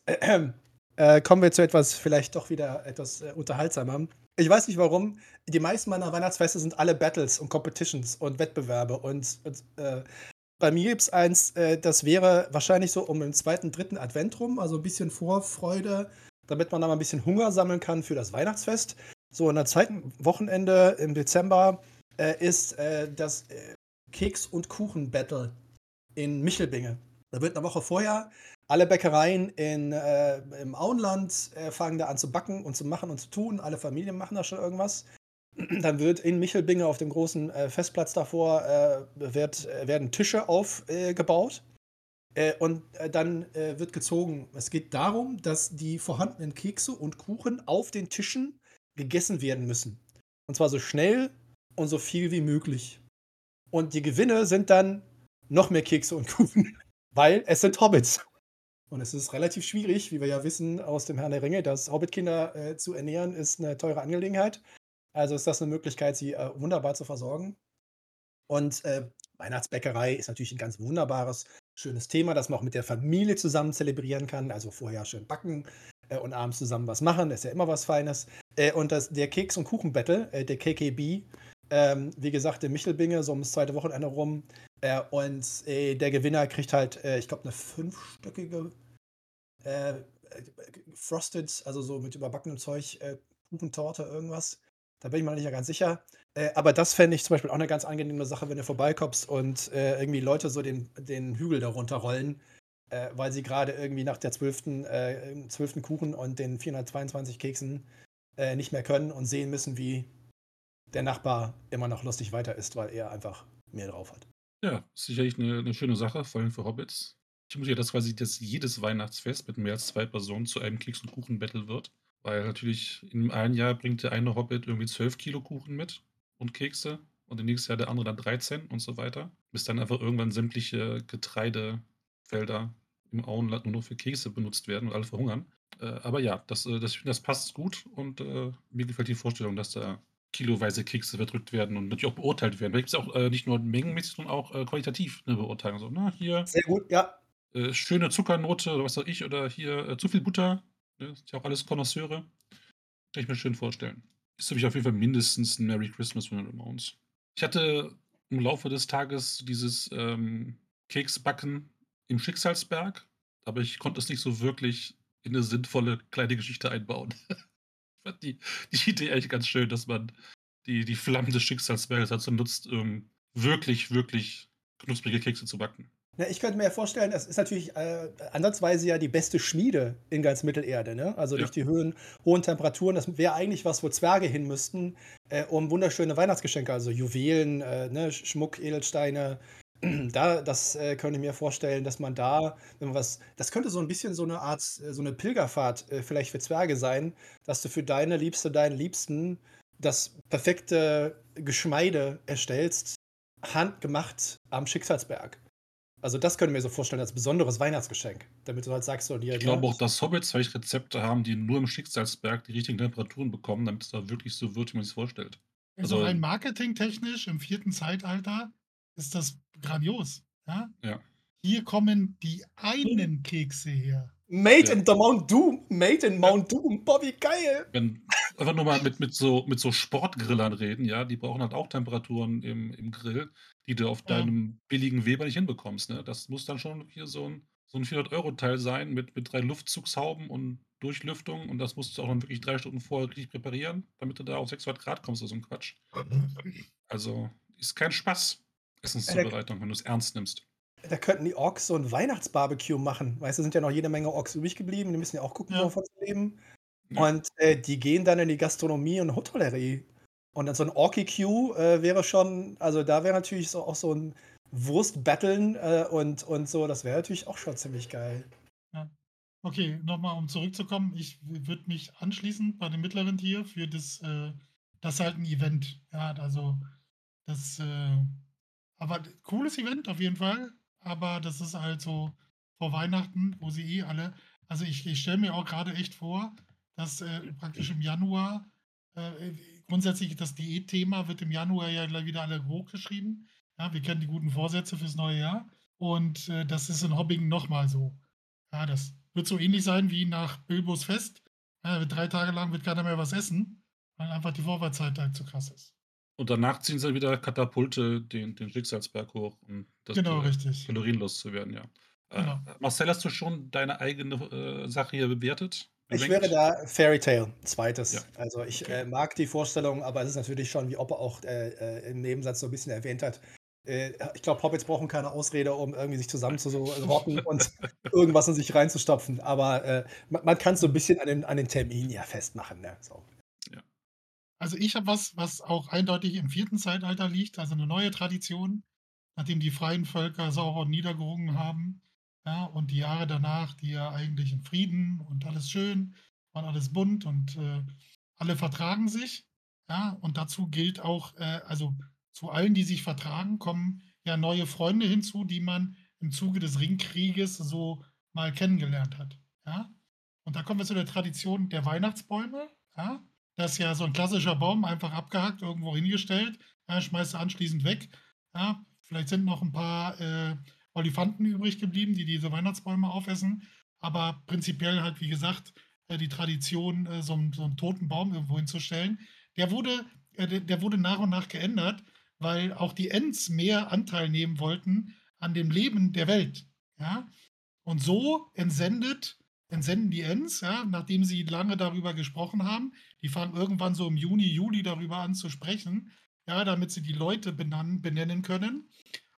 Äh, kommen wir zu etwas vielleicht doch wieder etwas äh, unterhaltsamer. Ich weiß nicht warum, die meisten meiner Weihnachtsfeste sind alle Battles und Competitions und Wettbewerbe und, und äh, bei mir gibt es eins, äh, das wäre wahrscheinlich so um den zweiten, dritten Advent rum, also ein bisschen Vorfreude, damit man dann mal ein bisschen Hunger sammeln kann für das Weihnachtsfest. So, in der zweiten Wochenende im Dezember äh, ist äh, das äh, Keks- und Kuchen-Battle in Michelbinge. Da wird eine Woche vorher alle Bäckereien in, äh, im Auenland äh, fangen da an zu backen und zu machen und zu tun. Alle Familien machen da schon irgendwas. Dann wird in Michelbinge auf dem großen äh, Festplatz davor äh, wird, äh, werden Tische aufgebaut äh, und äh, dann äh, wird gezogen. Es geht darum, dass die vorhandenen Kekse und Kuchen auf den Tischen gegessen werden müssen. Und zwar so schnell und so viel wie möglich. Und die Gewinne sind dann noch mehr Kekse und Kuchen, weil es sind Hobbits. Und es ist relativ schwierig, wie wir ja wissen aus dem Herrn der Ringe, dass Hobbitkinder äh, zu ernähren ist eine teure Angelegenheit. Also ist das eine Möglichkeit, sie äh, wunderbar zu versorgen. Und äh, Weihnachtsbäckerei ist natürlich ein ganz wunderbares, schönes Thema, das man auch mit der Familie zusammen zelebrieren kann. Also vorher schön backen äh, und abends zusammen was machen, ist ja immer was Feines. Äh, und das, der Keks- und Kuchen-Battle, äh, der K K B, ähm, wie gesagt, in Michelbinge, so ums zweite Wochenende rum. Äh, und äh, der Gewinner kriegt halt, äh, ich glaube, eine fünfstöckige äh, äh, Frosted, also so mit überbackenem Zeug, äh, Kuchentorte, irgendwas. Da bin ich mir noch nicht ganz sicher. Äh, aber das fände ich zum Beispiel auch eine ganz angenehme Sache, wenn du vorbeikommst und äh, irgendwie Leute so den, den Hügel darunter rollen, äh, weil sie gerade irgendwie nach der zwölften Äh, zwölften Kuchen und den vierhundertzweiundzwanzig Keksen äh, nicht mehr können und sehen müssen, wie der Nachbar immer noch lustig weiter isst, weil er einfach mehr drauf hat. Ja, ist sicherlich eine 'ne schöne Sache, vor allem für Hobbits. Ich vermute ja, dass quasi dass jedes Weihnachtsfest mit mehr als zwei Personen zu einem Keks und Kuchen-Battle wird, weil natürlich in einem Jahr bringt der eine Hobbit irgendwie zwölf Kilo Kuchen mit und Kekse und im nächsten Jahr der andere dann dreizehn und so weiter, bis dann einfach irgendwann sämtliche Getreidefelder im Auenland nur noch für Kekse benutzt werden und alle verhungern. Äh, aber ja, das, äh das das passt gut und, äh, mir gefällt die Vorstellung, dass da kiloweise Kekse verdrückt werden und natürlich auch beurteilt werden. Da gibt es auch äh, nicht nur mengenmäßig, sondern auch äh, qualitativ eine Beurteilung. So, na, hier Sehr gut, ja. äh, schöne Zuckernote oder was weiß ich, oder hier äh, zu viel Butter. Ne? Ist ja auch alles Connoisseure. Kann ich mir schön vorstellen. Ist für mich auf jeden Fall mindestens ein Merry Christmas von den Ramones. Ich hatte im Laufe des Tages dieses ähm, Keksbacken im Schicksalsberg, aber ich konnte es nicht so wirklich in eine sinnvolle kleine Geschichte einbauen. Ich fand die, die Idee eigentlich ganz schön, dass man die, die Flammen des Schicksalsberges dazu nutzt, um wirklich, wirklich knusprige Kekse zu backen. Ja, ich könnte mir ja vorstellen, das ist natürlich äh, ansatzweise ja die beste Schmiede in ganz Mittelerde, ne? Also durch Ja, die Höhen, hohen Temperaturen. Das wäre eigentlich was, wo Zwerge hin müssten, äh, um wunderschöne Weihnachtsgeschenke, also Juwelen, äh, ne, Schmuck, Edelsteine, Da das, äh, könnte ich mir vorstellen, dass man da, wenn man was das könnte so 'n bisschen so 'ne Art äh, so 'ne Pilgerfahrt, äh, vielleicht für Zwerge sein, dass du für deine Liebste, deinen Liebsten das perfekte Geschmeide erstellst, handgemacht am Schicksalsberg. Also, das könnte ich mir so vorstellen als besonderes Weihnachtsgeschenk, damit du halt sagst so Ich dir, ne, glaube auch, ich dass Hobbits vielleicht Rezepte haben, die nur im Schicksalsberg die richtigen Temperaturen bekommen, damit es da wirklich so wird, wie man sich's vorstellt. Also, Also rein marketingtechnisch im vierten Zeitalter ist das grandios, ja? ja, Hier kommen die einen Kekse her. Made ja. in the Mount Doom, made in Ja. Mount Doom. Boah, wie geil. Wenn einfach nur mal mit mit so mit so Sportgrillern reden, ja, die brauchen halt auch Temperaturen im im Grill, die du auf Ja, deinem billigen Weber nicht hinbekommst, ne? Das muss dann schon hier so 'n so 'n vierhundert-Euro-Teil sein mit mit drei Luftzugshauben und Durchlüftung und das musst du auch dann wirklich drei Stunden vorher richtig präparieren, damit du da auf sechshundert Grad kommst oder so 'n Quatsch. Also, ist kein Spaß, Äh, da Essenszubereitung, wenn du's ernst nimmst. da könnten die Orks so 'n Weihnachtsbarbecue machen. Weißt du, sind ja noch jede Menge Orks übrig geblieben, die müssen ja auch gucken, ja. wovon sie leben. Ja. Und, äh, die gehen dann in die Gastronomie und Hotellerie. Und dann so 'n Orky-Q, äh, wäre schon also, da wäre natürlich so auch so 'n Wurstbattlen, äh, und und so, das wäre natürlich auch schon ziemlich geil. Ja. Okay, nochmal, um zurückzukommen. Ich würde mich anschließen bei dem mittleren Tier für das, äh das ist halt ein Event. Ja, also das, äh aber d cooles Event auf jeden Fall, aber das ist halt so vor Weihnachten, wo sie eh alle also ich ich stelle mir auch gerade echt vor, dass, äh, praktisch im Januar, äh, grundsätzlich das Diätthema wird im Januar ja gleich wieder alle hochgeschrieben. Ja, wir kennen die guten Vorsätze fürs neue Jahr und, äh, das ist in Hobbigen noch mal so. Ja, das wird so ähnlich sein wie nach Bilbos Fest. Ja, wird drei Tage lang wird keiner mehr was essen, weil einfach die Vorweihzeit halt zu krass ist. Und danach ziehen sie wieder Katapulte den den Schicksalsberg hoch, um das, Genau, äh, richtig. kalorienlos zu werden, ja. Äh, Genau. Marcel, hast du schon deine eigene, äh, Sache hier bewertet, Ich wäre berankt? da Fairy Tail, Ja, zweites. Also, ich, okay. äh, mag die Vorstellung, aber es ist natürlich schon, wie Oppe auch, äh, äh, im Nebensatz so 'n bisschen erwähnt hat äh, ich glaube, Hobbits brauchen keine Ausrede, um irgendwie sich zusammen zu so rotten und irgendwas in sich reinzustopfen. Aber, äh, ma man kann's so 'n Ja. bisschen an den an den Termin ja festmachen, ne, so. Ja. Also, ich habe was, was auch eindeutig im vierten Zeitalter liegt, also 'ne neue Tradition, nachdem die freien Völker Sauron niedergerungen haben, ja, und die Jahre danach, die ja eigentlich in Frieden und alles schön und alles bunt und, äh, alle vertragen sich, ja? Und dazu gilt auch, äh also, zu allen, die sich vertragen, kommen ja neue Freunde hinzu, die man im Zuge des Ringkrieges so mal kennengelernt hat, ja? Und da kommen wir zu der Tradition der Weihnachtsbäume, ja? Das ist ja so 'n klassischer Baum, einfach abgehackt, irgendwo hingestellt, ja, schmeißt du anschließend weg, ja? Vielleicht sind noch 'n paar, äh, Olifanten übrig geblieben, die diese Weihnachtsbäume aufessen, aber prinzipiell halt, wie gesagt, äh, die Tradition, äh, so 'n so 'n toten Baum irgendwo hinzustellen. Der wurde äh, der der wurde nach und nach geändert, weil auch die Ents mehr Anteil nehmen wollten an dem Leben der Welt, ja? Und so entsendet entsenden die Ents, ja, nachdem sie lange darüber gesprochen haben. Die fangen irgendwann so im Juni, Juli darüber an zu sprechen, ja, damit sie die Leute benan benennen können.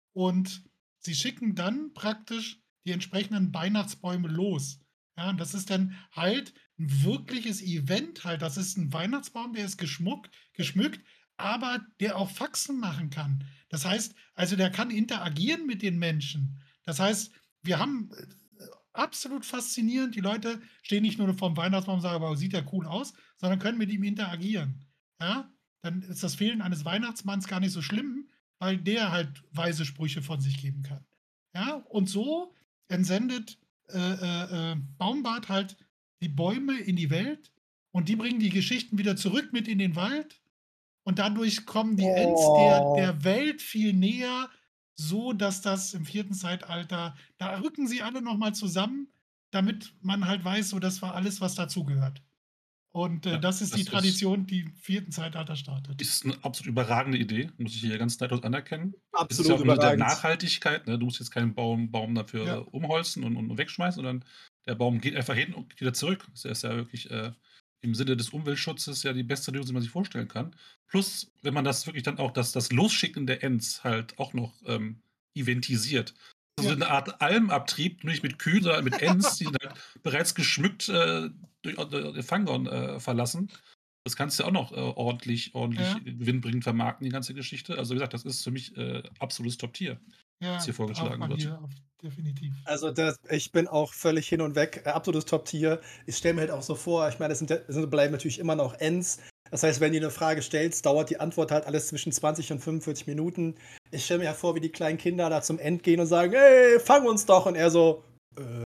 Und sie schicken dann praktisch die entsprechenden Weihnachtsbäume los. Ja, und das ist dann halt 'n wirkliches Event halt. Das ist 'n Weihnachtsbaum, der ist geschmuckt geschmückt, aber der auch Faxen machen kann. Das heißt, also, der kann interagieren mit den Menschen. Das heißt, wir haben äh, absolut faszinierend, die Leute stehen nicht nur vorm Weihnachtsbaum und sagen: „Aber sieht ja cool aus“, sondern können mit ihm interagieren, ja? Dann ist das Fehlen eines Weihnachtsmanns gar nicht so schlimm, weil der halt weise Sprüche von sich geben kann, ja? Und so entsendet, äh, äh, äh, Baumbart halt die Bäume in die Welt und die bringen die Geschichten wieder zurück mit in den Wald und dadurch kommen die Ents der Oh. der Welt viel näher, so dass das im vierten Zeitalter da rücken sie alle noch mal zusammen, damit man halt weiß, so das war alles, was dazugehört. Und, äh, Ja, das ist die das ist Tradition, die im vierten Zeitalter startet. ist 'ne absolut überragende Idee, muss ich hier ganz neidlos anerkennen. Es ist ja Absolut auch im Sinne der überragend. Nachhaltigkeit, ne? Du musst jetzt keinen Baum Baum Ja. dafür umholzen und und wegschmeißen, sondern der Baum geht einfach hin und geht wieder zurück. Das ist ja wirklich, äh, im Sinne des Umweltschutzes ja die beste Lösung, die man sich vorstellen kann. Plus, wenn man das wirklich dann auch das das Losschicken der Ents halt auch noch, ähm, eventisiert. Also, Ja. 'ne Art Almabtrieb, nur nicht mit Kühen, sondern mit Ents, die dann bereits geschmückt, äh, durch äh, Fangorn, äh, verlassen. Das kannst du ja auch noch, äh, ordentlich ordentlich Ja. gewinnbringend vermarkten, die ganze Geschichte. Also, wie gesagt, das ist für mich, äh, absolutes Top-Tier. was hier Ja, auch vorgeschlagen bei wird. mir, auf definitiv. Also das, ich bin auch völlig hin und weg. Äh, absolutes Top-Tier. Ich stelle mir halt auch so vor, ich meine, es sind, es sind, bleiben natürlich immer noch Ends. Das heißt, wenn du eine Frage stellst, dauert die Antwort halt alles zwischen zwanzig und fünfundvierzig Minuten. Ich stelle mir ja vor, wie die kleinen Kinder da zum End gehen und sagen, ey, fang uns doch. Und er so, äh,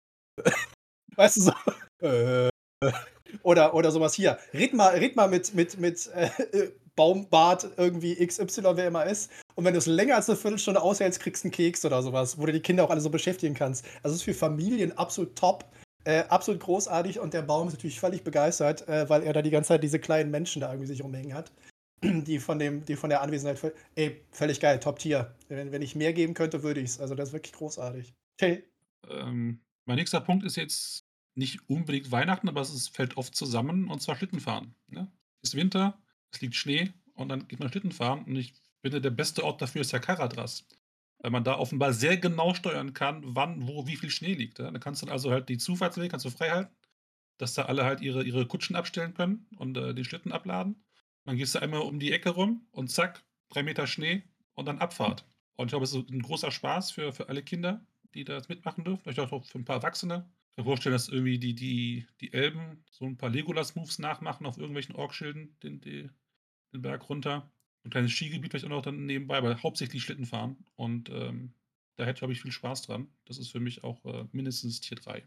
weißt du so, äh, oder, oder sowas hier. Red mal, red mal mit, mit, mit äh, Baumbart irgendwie X Y, wer immer ist. Und wenn du es länger als eine Viertelstunde aushältst, kriegst du einen Keks oder sowas, wo du die Kinder auch alle so beschäftigen kannst. Also es ist für Familien absolut top, äh, absolut großartig und der Baum ist natürlich völlig begeistert, äh, weil er da die ganze Zeit diese kleinen Menschen da irgendwie sich rumhängen hat, die von, dem, die von der Anwesenheit, völ- ey, völlig geil, Top-Tier. Wenn, wenn ich mehr geben könnte, würde ich es. Also das ist wirklich großartig. Okay. Ähm, mein nächster Punkt ist jetzt nicht unbedingt Weihnachten, aber es ist, fällt oft zusammen, und zwar Schlittenfahren. Ne? Es ist Winter, es liegt Schnee und dann geht man Schlittenfahren. Und ich finde, der beste Ort dafür ist ja Karadras. Weil man da offenbar sehr genau steuern kann, wann, wo, wie viel Schnee liegt. Ja? Da kannst du dann also halt die Zufahrtswege kannst du frei halten, dass da alle halt ihre, ihre Kutschen abstellen können und äh, den Schlitten abladen. Dann gehst du einmal um die Ecke rum und zack, drei Meter Schnee und dann Abfahrt. Und ich glaube, es ist ein großer Spaß für, für alle Kinder, die das mitmachen dürfen. Vielleicht auch für ein paar Erwachsene. Ich kann mir vorstellen, dass irgendwie die, die, die Elben so ein paar Legolas-Moves nachmachen auf irgendwelchen Orkschilden den, den, den Berg runter. Ein kleines Skigebiet vielleicht auch noch dann nebenbei, aber hauptsächlich Schlitten fahren. Und ähm, da hätte, glaube ich, viel Spaß dran. Das ist für mich auch äh, mindestens Tier drei,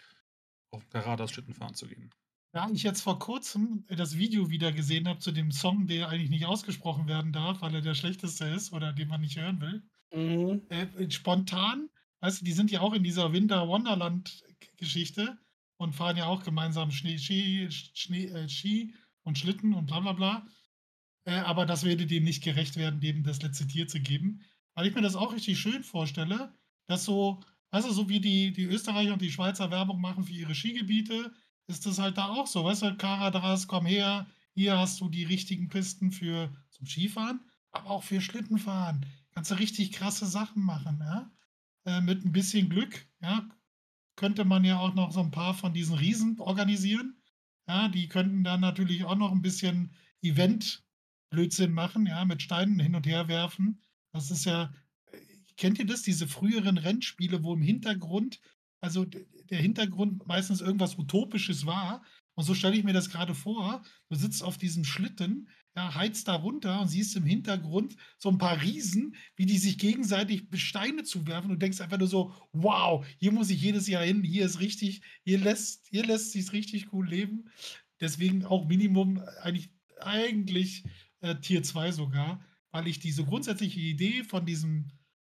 auf Karadas Schlittenfahren zu gehen. Da ich jetzt vor Kurzem das Video wieder gesehen habe zu dem Song, der eigentlich nicht ausgesprochen werden darf, weil er der schlechteste ist oder den man nicht hören will, Mhm. äh, spontan, weißt du, die sind ja auch in dieser Winter Wonderland Geschichte und fahren ja auch gemeinsam Schnee, Ski, Schnee, äh, Ski und Schlitten und bla bla bla. Äh, aber das würde dem nicht gerecht werden, dem das letzte Tier zu geben. Weil ich mir das auch richtig schön vorstelle, dass so, weißt du, so wie die, die Österreicher und die Schweizer Werbung machen für ihre Skigebiete, ist das halt da auch so. Weißt du, Karadras, komm her, hier hast du die richtigen Pisten für zum Skifahren, aber auch für Schlittenfahren. Kannst du richtig krasse Sachen machen, ja? Äh, mit ein bisschen Glück, ja, könnte man ja auch noch so ein paar von diesen Riesen organisieren. Ja, die könnten dann natürlich auch noch ein bisschen Event-Blödsinn machen, ja, mit Steinen hin und her werfen. Das ist ja äh, kennt ihr das, diese früheren Rennspiele, wo im Hintergrund also, d der Hintergrund meistens irgendwas Utopisches war? Und so stelle ich mir das gerade vor. Du sitzt auf diesem Schlitten, ja, heizt da runter und siehst im Hintergrund so ein paar Riesen, wie die sich gegenseitig Steine zuwerfen und denkst einfach nur so: „Wow, hier muss ich jedes Jahr hin. Hier ist richtig hier lässt hier lässt sich's richtig cool leben.“ Deswegen auch Minimum äh, eigentlich eigentlich, äh, Tier zwei sogar, weil ich diese grundsätzliche Idee von diesem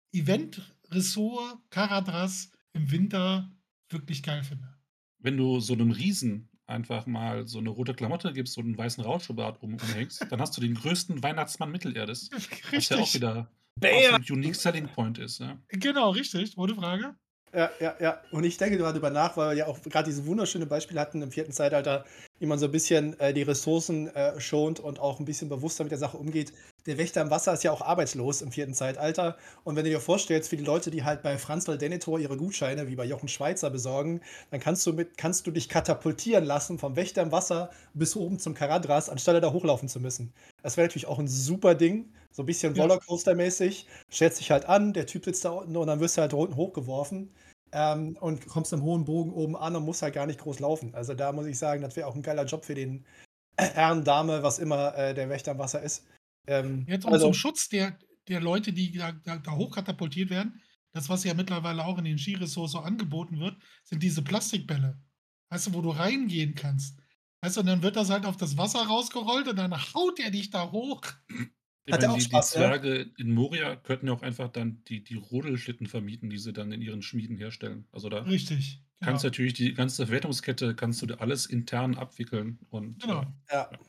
Event-Ressort Karadras im Winter wirklich geil finde. Wenn du so 'nem Riesen einfach mal so 'ne rote Klamotte gibst und 'n weißen Rauschebart um umhängst, dann hast du den größten Weihnachtsmann Mittelerdes, was ja auch Richtig. wieder Bam! absolut unique selling point ist, ja. Genau, richtig, ohne Frage. Ja, ja, ja. Und ich denke gerade drüber nach, weil wir ja auch gerade diese wunderschöne Beispiele hatten im vierten Zeitalter, wie man so ein bisschen äh, die Ressourcen äh, schont und auch ein bisschen bewusster mit der Sache umgeht. Der Wächter im Wasser ist ja auch arbeitslos im vierten Zeitalter. Und wenn du dir vorstellst, für die Leute, die halt bei Franz Denethor ihre Gutscheine, wie bei Jochen Schweizer, besorgen, dann kannst du, mit, kannst du dich katapultieren lassen vom Wächter im Wasser bis oben zum Karadras, anstelle da hochlaufen zu müssen. Das wäre natürlich auch ein super Ding, so ein bisschen Ja. Rollercoaster-mäßig. Stellst dich halt an, der Typ sitzt da unten und dann wirst du halt unten hochgeworfen. Ähm, und kommst im hohen Bogen oben an und musst halt gar nicht groß laufen. Also da muss ich sagen, das wäre auch ein geiler Job für den Herrn, Dame, was immer äh, der Wächter im Wasser ist. Ähm, Jetzt und zum also, Schutz der der Leute, die da da da hochkatapultiert werden, das, was ja mittlerweile auch in den Skiresorts so angeboten wird, sind diese Plastikbälle. Weißt du, wo du reingehen kannst. Weißt du, und dann wird das halt auf das Wasser rausgerollt und dann haut er dich da hoch. Ich hat der meine, auch die die Spaß, ne? Zwerge in Moria könnten ja auch einfach dann die die Rodelschlitten vermieten, die sie dann in ihren Schmieden herstellen. Also, da Richtig, kannst genau. du natürlich die ganze Verwertungskette kannst du dir alles intern abwickeln und, äh, Genau. Ja. ja.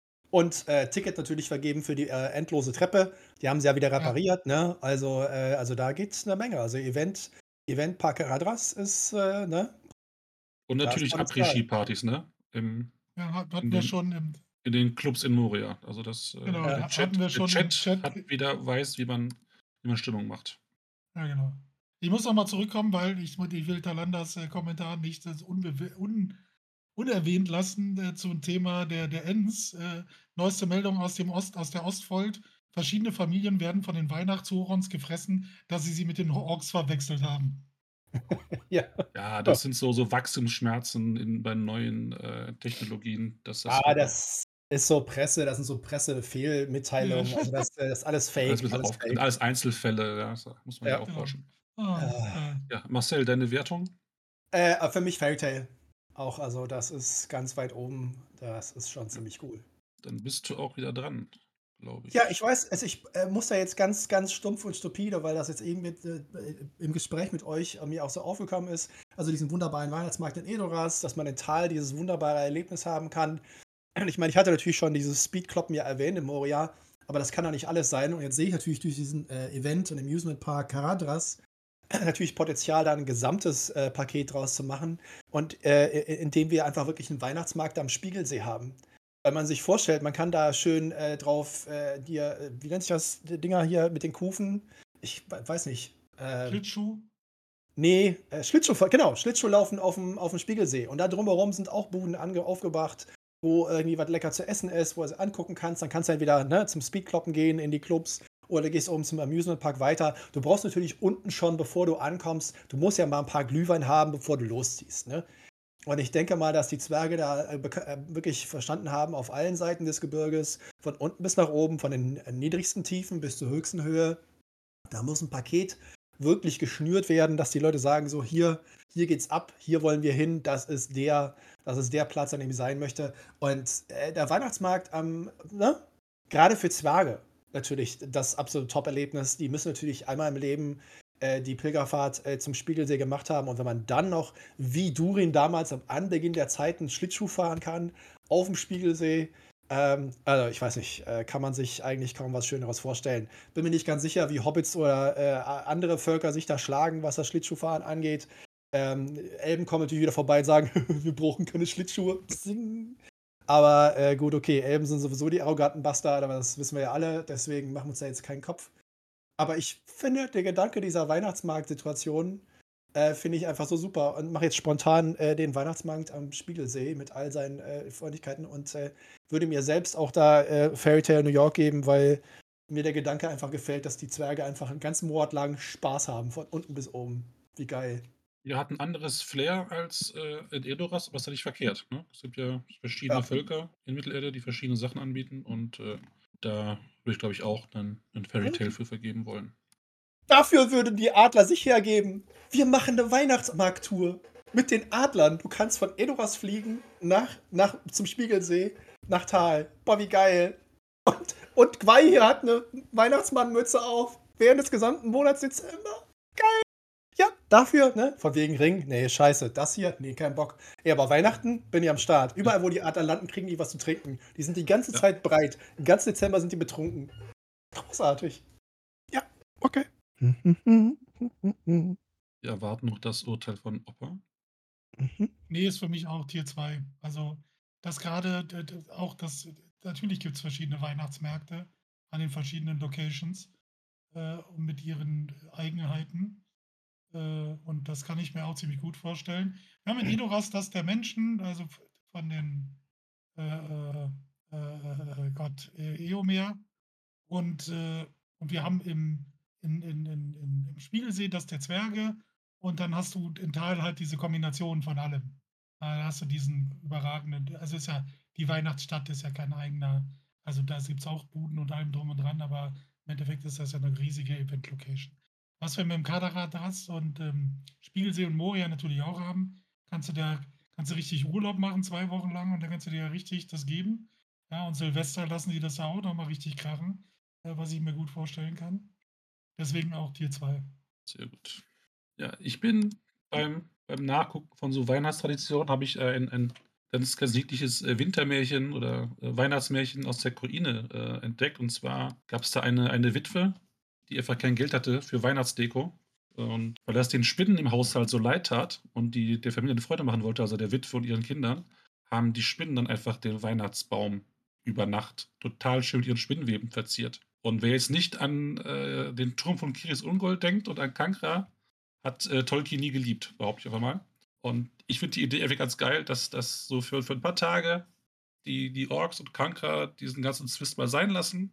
Und äh, Ticket natürlich vergeben für die äh, endlose Treppe. Die haben sie ja wieder Ja. repariert, ne? Also, äh, also da geht's eine Menge. Also Event, Event Park Radras ist, äh, ne? Und Da ist natürlich Potenzial. Après-Ski-Partys, ne? Im Ja, hat in hatten wir den schon im in den Clubs in Moria. Also, das, äh genau, Ja. der ha hatten Chat wir der schon im Chat Chat hat wieder weiß, wie man wie man Stimmung macht. ja, genau. Ich muss noch mal zurückkommen, weil ich mu ich will Talandas, äh, Kommentar nicht das unbewe un unerwähnt lassen, äh, zum Thema der der Ents. Äh, neueste Meldung aus dem Ost aus der Ostfold. verschiedene Familien werden von den Weihnachtshorons gefressen, dass sie sie mit den Orks verwechselt haben. Ja. Ja, das sind so so Wachstumsschmerzen in bei neuen, äh, Technologien, dass das Ah, einfach das ist so Presse das sind so Ja. Pressefehlmitteilungen. Also, das äh, das ist alles alles fake, bisschen alles auf sind fake. alles Einzelfälle, ja, das muss man ja Ja. Genau. aufforschen. Ah, Ah. äh. Ja, Marcel, deine Wertung? Äh, für mich Fairy Tail. Auch, also, das ist ganz weit oben. Das ist schon Ja. ziemlich cool. Dann bist du auch wieder dran, glaube Ja, ich. ich weiß, also, ich, äh, muss da jetzt ganz, ganz stumpf und stupide, weil das jetzt eben mit äh, äh, im Gespräch mit euch äh, mir auch so aufgekommen ist. Also, diesen wunderbaren Weihnachtsmarkt in Edoras, dass man in Tal dieses wunderbare Erlebnis haben kann. Und ich meine, ich hatte natürlich schon dieses Speedkloppen ja erwähnt in Moria, aber das kann doch nicht alles sein. Und jetzt sehe ich natürlich durch diesen äh, Event und Amusement Park Caradhras natürlich Potenzial, da ein gesamtes äh, Paket draus zu machen. Und äh, i- indem wir einfach wirklich einen Weihnachtsmarkt am Spiegelsee haben. Weil man sich vorstellt, man kann da schön äh, drauf, äh, hier, äh, wie nennt sich das, die Dinger hier mit den Kufen? Ich we- weiß nicht. Äh, Schlittschuh? Nee, äh, Schlittschuh, genau, Schlittschuhlaufen aufm aufm Spiegelssee. Und da drumherum sind auch Buden ange aufgebracht, wo irgendwie was lecker zu essen ist, wo du angucken kannst. Dann kannst du entweder, ne, zum Speedkloppen gehen in die Clubs oder du gehst oben zum Amusement Park weiter. Du brauchst natürlich unten schon, bevor du ankommst, du musst ja mal ein paar Glühwein haben, bevor du losziehst, ne? Und ich denke mal, dass die Zwerge da äh, beka- äh, wirklich verstanden haben, auf allen Seiten des Gebirges, von unten bis nach oben, von den äh, niedrigsten Tiefen bis zur höchsten Höhe, da muss ein Paket wirklich geschnürt werden, dass die Leute sagen, so hier, hier geht's ab, hier wollen wir hin, das ist der, das ist der Platz, an dem ich sein möchte. Und äh, der Weihnachtsmarkt am, ne? Gerade für Zwerge natürlich das absolute Top-Erlebnis. Die müssen natürlich einmal im Leben äh, die Pilgerfahrt äh, zum Spiegelsee gemacht haben. Und wenn man dann noch, wie Durin damals am Anbeginn der Zeiten, Schlittschuh fahren kann, auf dem Spiegelsee, ähm, also ich weiß nicht, äh, kann man sich eigentlich kaum was Schöneres vorstellen. Bin mir nicht ganz sicher, wie Hobbits oder äh, andere Völker sich da schlagen, was das Schlittschuhfahren angeht. Ähm, Elben kommen natürlich wieder vorbei und sagen, wir brauchen keine Schlittschuhe. Psing. Aber äh, gut, okay, Elben sind sowieso die arroganten Bastarde, aber das wissen wir ja alle, deswegen machen wir uns da jetzt keinen Kopf. Aber ich finde, der Gedanke dieser Weihnachtsmarktsituation äh, finde ich einfach so super und mache jetzt spontan äh, den Weihnachtsmarkt am Spiegelsee mit all seinen äh, Freundlichkeiten und äh, würde mir selbst auch da äh, Fairy Tale New York geben, weil mir der Gedanke einfach gefällt, dass die Zwerge einfach einen ganzen Monat lang Spaß haben, von unten bis oben. Wie geil. Ja, hat 'n anderes Flair als, äh, in Edoras, aber ist ja nicht verkehrt, ne? Es gibt ja verschiedene Ja. Völker in Mittelerde, die verschiedene Sachen anbieten und, äh, da würde ich, glaube ich, auch dann 'nen Fairy Hm? Tale für vergeben wollen. Dafür würden die Adler sich hergeben. Wir machen eine Weihnachtsmarkttour mit den Adlern. Du kannst von Edoras fliegen nach, nach zum Spiegelsee, nach Tal. Boah, wie geil. Und, und Gwei hier hat eine Weihnachtsmannmütze auf während des gesamten Monats Dezember. Geil. Ja, dafür, ne? Von wegen Ring. Nee, scheiße. Das hier? Nee, kein Bock. Ey, aber Weihnachten bin ich am Start. Ja, Überall, wo die Adler landen, kriegen die was zu trinken. Die sind die ganze ja. Zeit breit. Den ganzen Dezember sind die betrunken. Großartig. Ja, okay. Wir erwarten noch das Urteil von Opa. Mhm. Ne, ist für mich auch Tier zwei. Also, das gerade d d auch das natürlich gibt's verschiedene Weihnachtsmärkte an den verschiedenen Locations, äh, und mit ihren Eigenheiten. Äh, und das kann ich mir auch ziemlich gut vorstellen. Wir haben in Edoras das der Menschen, also v von den, äh, äh, äh, Gott, äh, Eomer und, äh, und wir haben im in in in in im Spiegelsee das der Zwerge und dann hast du in Tal halt diese Kombination von allem. Da hast du diesen überragenden, also ist ja die Weihnachtsstadt ist ja kein eigener, also da gibt's auch Buden und allem drum und dran, aber im Endeffekt ist das ja 'ne riesige Event-Location. Was wir mit dem Kadaradas und, ähm, Spiegelsee und Moria natürlich auch haben, kannst du da kannst du richtig Urlaub machen, zwei Wochen lang und dann kannst du dir ja richtig das geben. Ja, und Silvester lassen die das da auch noch mal richtig krachen, äh, was ich mir gut vorstellen kann. Deswegen auch Tier zwei. Sehr gut. Ja, ich bin beim beim Nachgucken von so Weihnachtstraditionen habe ich, äh, ein ein ganz ganz niedliches, äh, Wintermärchen oder, äh, Weihnachtsmärchen aus der Ukraine, äh, entdeckt. Und zwar gab es da eine eine Witwe, die einfach kein Geld hatte für Weihnachtsdeko. Und weil das den Spinnen im Haushalt so leid tat und die der Familie 'ne Freude machen wollte, also der Witwe und ihren Kindern, haben die Spinnen dann einfach den Weihnachtsbaum über Nacht total schön mit ihren Spinnenweben verziert. Und wer jetzt nicht an, äh, den Turm von Kiris Ungol denkt und an Kankra, hat, äh, Tolkien nie geliebt, behaupte ich einfach mal. Und ich finde die Idee irgendwie ganz geil, dass dass so für für 'n paar Tage die die Orks und Kankra diesen ganzen Zwist mal sein lassen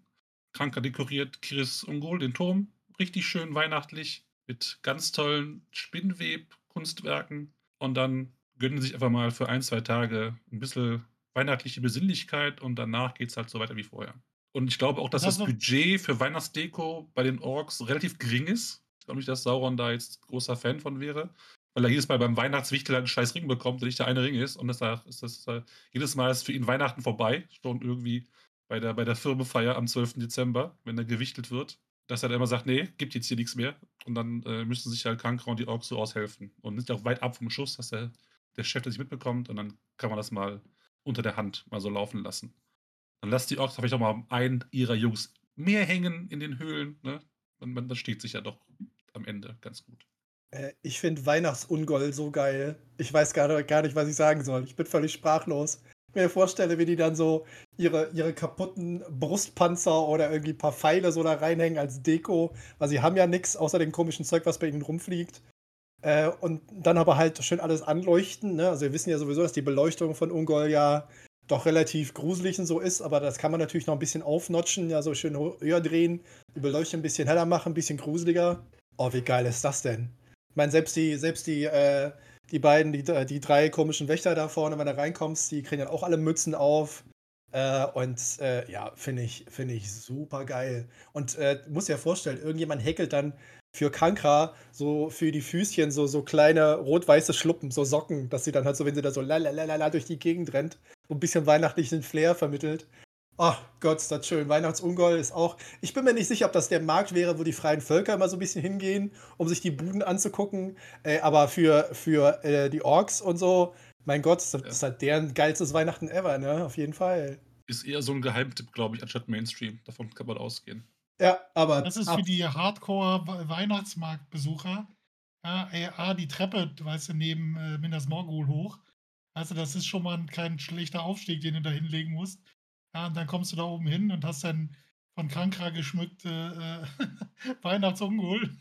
Kranker dekoriert Kiris Ungol, den Turm, richtig schön weihnachtlich mit ganz tollen Spinnweb-Kunstwerken und dann gönnen sie sich einfach mal für ein, zwei Tage 'n bisschen weihnachtliche Besinnlichkeit und danach geht's halt so weiter wie vorher. Und ich glaube auch, dass Das das war Budget für Weihnachtsdeko bei den Orks relativ gering ist. Ich glaube nicht, dass Sauron da jetzt großer Fan von wäre, weil er jedes Mal beim Weihnachtswichtel halt 'n scheiß Ring bekommt, der nicht der eine Ring ist und deshalb ist das, äh jedes Mal ist für ihn Weihnachten vorbei, schon irgendwie bei der bei der Firmenfeier am zwölften Dezember, wenn da gewichtelt wird, dass er dann immer sagt: „Ne, gibt jetzt hier nix mehr." Und dann, äh, müssen sich halt Kankra und die Orks so aushelfen und sind ja auch weit ab vom Schuss, dass der der Chef das nicht mitbekommt und dann kann man das mal unter der Hand mal so laufen lassen. Dann lasst die Orks vielleicht auch mal einen ihrer Jungs mehr hängen in den Höhlen, ne? Und man versteht sich ja doch am Ende ganz gut. Äh, ich finde Weihnachtsungol so geil. Ich weiß gar gar nicht, was ich sagen soll. Ich bin völlig sprachlos. Wenn ich mir vorstelle, wie die dann so ihre ihre kaputten Brustpanzer oder irgendwie 'n paar Pfeile so da reinhängen als Deko, weil sie haben ja nix außer dem komischen Zeug, was bei ihnen rumfliegt. Äh, und dann aber halt schön alles anleuchten, ne? Also, wir wissen ja sowieso, dass die Beleuchtung von Ungol ja doch relativ gruselig und so ist, aber das kann man natürlich noch 'n bisschen aufnotchen, ja, so schön ho höher drehen, die Beleuchtung 'n bisschen heller machen, 'n bisschen gruseliger. Oh, wie geil ist das denn? Ich meine, selbst die selbst die, äh die beiden, die d die drei komischen Wächter da vorne, wenn du reinkommst, die kriegen dann auch alle Mützen auf. Äh, und, äh, ja, finde ich finde ich supergeil. Und, äh, musst dir ja vorstellen, irgendjemand häkelt dann für Kankra so für die Füßchen so so kleine rot-weiße Schluppen, so Socken, dass sie dann halt so, wenn sie da so lalalala durch die Gegend rennt, so 'n bisschen weihnachtlichen Flair vermittelt. Ach Gott, ist das schön. Weihnachtsungol ist auch ich bin mir nicht sicher, ob das der Markt wäre, wo die freien Völker immer so 'n bisschen hingehen, um sich die Buden anzugucken. Äh, aber für für, äh, die Orks und so, mein Gott, ist das Ja. ist halt deren geilstes Weihnachten ever, ne? Auf jeden Fall. Ist eher so 'n Geheimtipp, glaube ich, anstatt Mainstream. Davon kann man ausgehen. Ja, aber Das ist für abs die Hardcore Wei Weihnachtsmarktbesucher, ja, ey, A, die Treppe, weißt du, neben, äh, Minas Morgul hoch. Also, das ist schon mal 'n kein schlechter Aufstieg, den du da hinlegen musst. Ja, und dann kommst du da oben hin und hast dann von Kankra geschmückte, äh, Weihnachtsungol,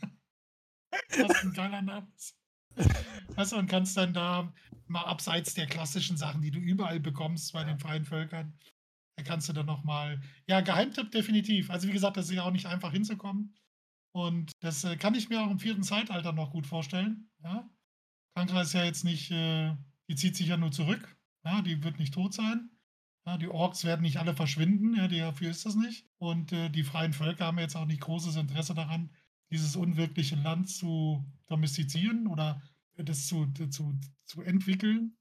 was 'n geiler Name ist. Weißt du, und kannst dann da mal abseits der klassischen Sachen, die du überall bekommst bei Ja. den freien Völkern, da kannst du dann noch mal ja, Geheimtipp definitiv. Also, wie gesagt, das ist ja auch nicht einfach hinzukommen und das, äh, kann ich mir auch im vierten Zeitalter noch gut vorstellen, ja? Kankra ist ja jetzt nicht, äh die zieht sich ja nur zurück, ja? Die wird nicht tot sein. Ja, die Orks werden nicht alle verschwinden, ja, die dafür ist das nicht. Und, äh, die freien Völker haben jetzt auch nicht großes Interesse daran, dieses unwirkliche Land zu domestizieren oder das zu d zu zu entwickeln.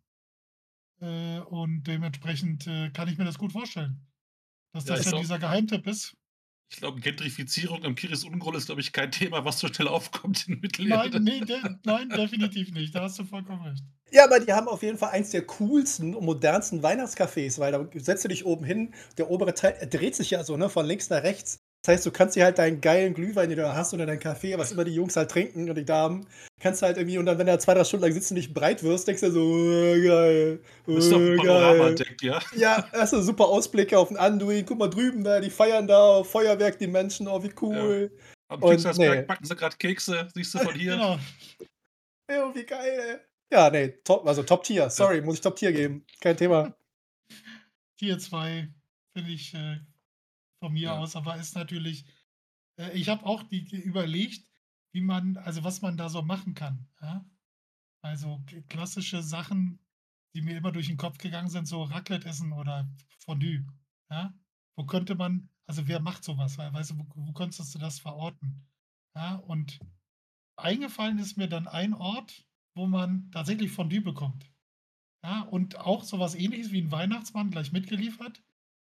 Äh, und dementsprechend, äh, kann ich mir das gut vorstellen, dass Ja, das ich ja glaube dieser Geheimtipp ist. ich glaube, Gentrifizierung am Kiris Ungol ist, glaube ich, kein Thema, was so schnell aufkommt in Nein, Mittelerde. ne, de nein, definitiv nicht. Da hast du vollkommen recht. Ja, aber die haben auf jeden Fall eins der coolsten und modernsten Weihnachtscafés, weil da setzt du dich oben hin, der obere Teil er dreht sich ja so, ne, von links nach rechts. Das heißt, du kannst dir halt deinen geilen Glühwein, den du da hast oder deinen Kaffee, was immer die Jungs halt trinken und die Damen, kannst du halt irgendwie und dann, wenn du da zwei, drei Stunden lang sitzt und dich breit wirst, denkst du dir so: „Oh, geil, Bist du auf'm oh, geil.“ Panoramadeck, ja? Ja, hast du super Ausblicke auf 'n Anduin. Guck mal drüben da, die feiern da, Feuerwerk, die Menschen, oh, wie Ja. cool. Am Und Pixersberg ne. backen sie grad Kekse, siehst du von hier. Genau. Jo, wie geil, ey. Ja, ne, top also Top Tier. Ja. Sorry, muss ich Top Tier geben. Kein Thema. Tier zwei finde ich, äh, von mir Ja. aus, aber ist natürlich äh, ich habe auch die die überlegt, wie man also, was man da so machen kann, ja? Also, k klassische Sachen, die mir immer durch 'n Kopf gegangen sind, so Raclette essen oder Fondue, ja? Wo könnte man also, wer macht so was? Wei weißt du, wo wo könntest du das verorten? Ja, und eingefallen ist mir dann ein Ort, wo man tatsächlich Fondue bekommt. Ja, und auch so was Ähnliches wie 'n Weihnachtsmann gleich mitgeliefert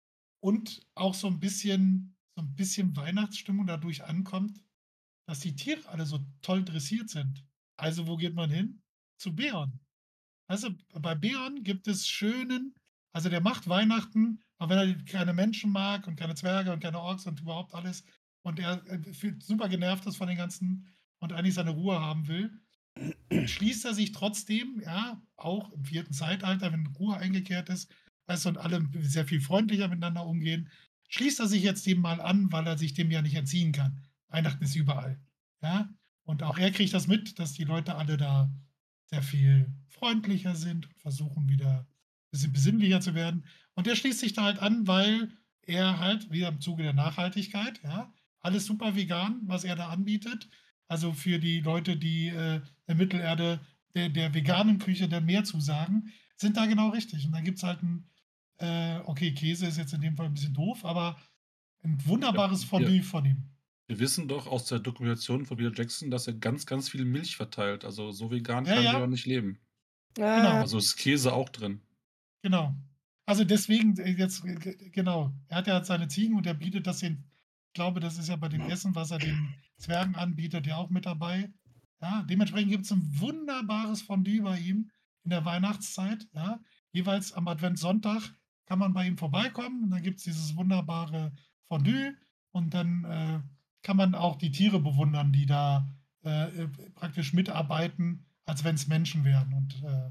und auch so 'n bisschen so 'n bisschen Weihnachtsstimmung dadurch ankommt, dass die Tiere alle so toll dressiert sind. Also, wo geht man hin? Zu Beorn. Weißt du, bei Beorn gibt es schönen also, der macht Weihnachten, auch wenn er keine Menschen mag und keine Zwerge und keine Orks und überhaupt alles und er, äh, fühlt super genervt ist von den ganzen und eigentlich seine Ruhe haben will, schließt er sich trotzdem, ja, auch im vierten Zeitalter, wenn Ruhe eingekehrt ist, weißt du, und alle sehr viel freundlicher miteinander umgehen, schließt er sich jetzt dem mal an, weil er sich dem ja nicht entziehen kann. Weihnachten ist überall, ja? Und auch er kriegt das mit, dass die Leute alle da sehr viel freundlicher sind, versuchen wieder bisschen besinnlicher zu werden. Und der schließt sich da halt an, weil er halt wieder im Zuge der Nachhaltigkeit, ja, alles super vegan, was er da anbietet. Also für die Leute, die äh, der Mittelerde, der, der veganen Küche dann mehr zusagen, sind da genau richtig. Und dann gibt es halt ein, äh, okay, Käse ist jetzt in dem Fall ein bisschen doof, aber ein Ja, wunderbares wir, Fondue von ihm. wir wissen doch aus der Dokumentation von Peter Jackson, dass er ganz, ganz viel Milch verteilt. Also so vegan Ja, kann der ja ja, nicht leben. Äh, genau. Also ist Käse auch drin. Genau. Also deswegen äh, jetzt, äh, g genau. Er hat ja seine Ziegen und er bietet das den ich glaube, das ist ja bei dem Essen, was er den Zwergen anbietet, ja auch mit dabei. Ja, dementsprechend gibt's 'n wunderbares Fondue bei ihm in der Weihnachtszeit, ja. Jeweils am Adventssonntag kann man bei ihm vorbeikommen und dann gibt's dieses wunderbare Fondue und dann, äh, kann man auch die Tiere bewundern, die da, äh, äh, praktisch mitarbeiten, als wenn's Menschen wären und, äh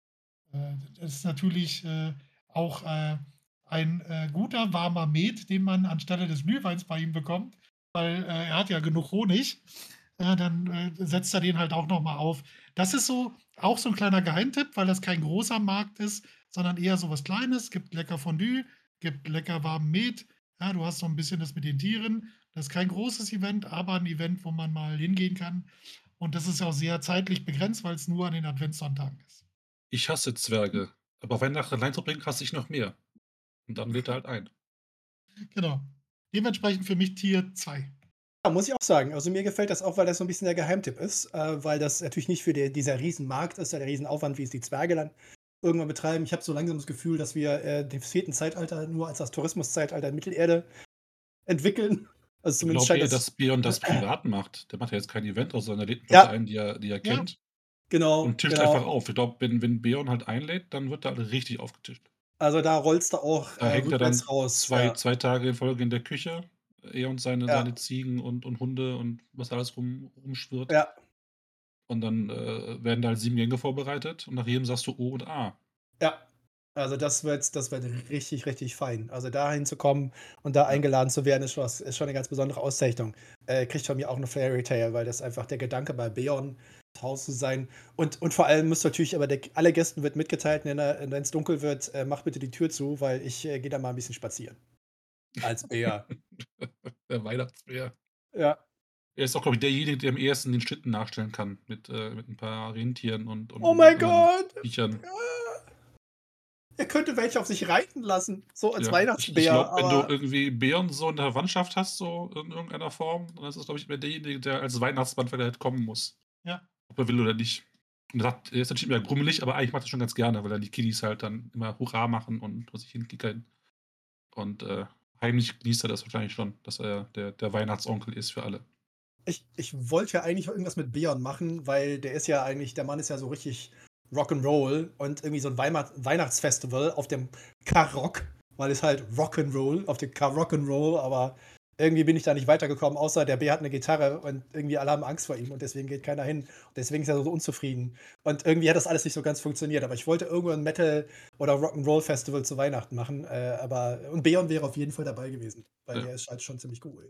äh, das ist natürlich, äh, auch, äh, ein, äh, guter, warmer Met, den man anstelle des Glühweins bei ihm bekommt, weil, äh, er hat ja genug Honig. Äh, dann, äh, setzt er den halt auch noch mal auf. Das ist so auch so 'n kleiner Geheimtipp, weil das kein großer Markt ist, sondern eher so was Kleines. Gibt lecker Fondue, gibt lecker warmen Met. Ja, du hast so 'n bisschen das mit den Tieren. Das ist kein großes Event, aber 'n Event, wo man mal hingehen kann. Und das ist auch sehr zeitlich begrenzt, weil's nur an den Adventssonntagen ist. Ich hasse Zwerge, aber Weihnachten allein zu bringen, hasse ich noch mehr. Und dann lädt er halt ein. Genau. Dementsprechend für mich Tier zwei. Ja, muss ich auch sagen. Also, mir gefällt das auch, weil das so 'n bisschen der Geheimtipp ist, äh, weil das natürlich nicht für de dieser Riesenmarkt ist, ja der Riesenaufwand, wie es die Zwerge dann irgendwann betreiben. Ich habe so langsam das Gefühl, dass wir, äh, den vierten Zeitalter nur als das Tourismuszeitalter in Mittelerde entwickeln. Also, Ich zumindest glaube scheint eher, das dass Beon das privat macht. Der macht ja jetzt kein Event draus, sondern er lädt Leute Ja, ein, die er die er Ja, kennt genau, und tischt einfach genau. auf. Ich glaube, wenn wenn Beon halt einlädt, dann wird da halt richtig aufgetischt. Also, da rollst du auch, Da äh, hängt er rückwärts dann raus, zwei ja. zwei Tage in Folge in der Küche, er und seine Ja, seine Ziegen und und Hunde und was alles rum rumschwirrt. ja, Und dann, äh, werden da halt sieben Gänge vorbereitet und nach jedem sagst du O und A. ja. Also, das wird das wird richtig, richtig fein. Also, da hinzukommen und da Ja. eingeladen zu werden, ist was ist schon 'ne ganz besondere Auszeichnung. Äh, kriegt von mir auch 'ne Fairy Tale, weil das einfach der Gedanke bei Beon zu Hause zu sein und und vor allem muss natürlich aber der alle Gästen wird mitgeteilt, wenn er wenn's dunkel wird, äh: „Macht bitte die Tür zu, weil ich, äh, gehe da mal 'n bisschen spazieren." Als Bär. Der Weihnachtsbär. Ja. Er ist auch, glaube ich, derjenige, der am ehesten den Schlitten nachstellen kann mit, äh mit 'n paar Rentieren und und Oh und mein anderen Gott! Viechern. Ja. Er könnte welche auf sich reiten lassen, so als Ja, ich ich Weihnachtsbär, glaube, wenn du aber irgendwie Beon so in der Verwandtschaft hast, so in irgendeiner Form, dann ist das, glaube ich, immer derjenige, der als Weihnachtsmann vielleicht kommen muss, ja. ob er will oder nicht. Und er sagt er ist natürlich immer grummelig, aber eigentlich macht er's schon ganz gerne, weil dann die Kiddies halt dann immer Hurra machen und vor sich hin kickern. Und, äh, heimlich genießt er das wahrscheinlich schon, dass er der der Weihnachtsonkel ist für alle. Ich ich wollte ja eigentlich irgendwas mit Beon machen, weil der ist ja eigentlich der Mann ist ja so richtig Rock'n'Roll und irgendwie so 'n Weimat Weihnachtsfestival auf dem Kar-Rock, weil es halt Rock'n'Roll auf dem Kar-Rock'n'Roll, aber irgendwie bin ich da nicht weitergekommen, außer der Bär hat 'ne Gitarre und irgendwie alle haben Angst vor ihm und deswegen geht keiner hin. Deswegen ist er so unzufrieden. Und irgendwie hat das alles nicht so ganz funktioniert, aber ich wollte irgendwo 'n Metal oder Rock'n'Roll Festival zu Weihnachten machen, äh, aber und Beon wäre auf jeden Fall dabei gewesen, weil Ja. der ist halt schon ziemlich cool.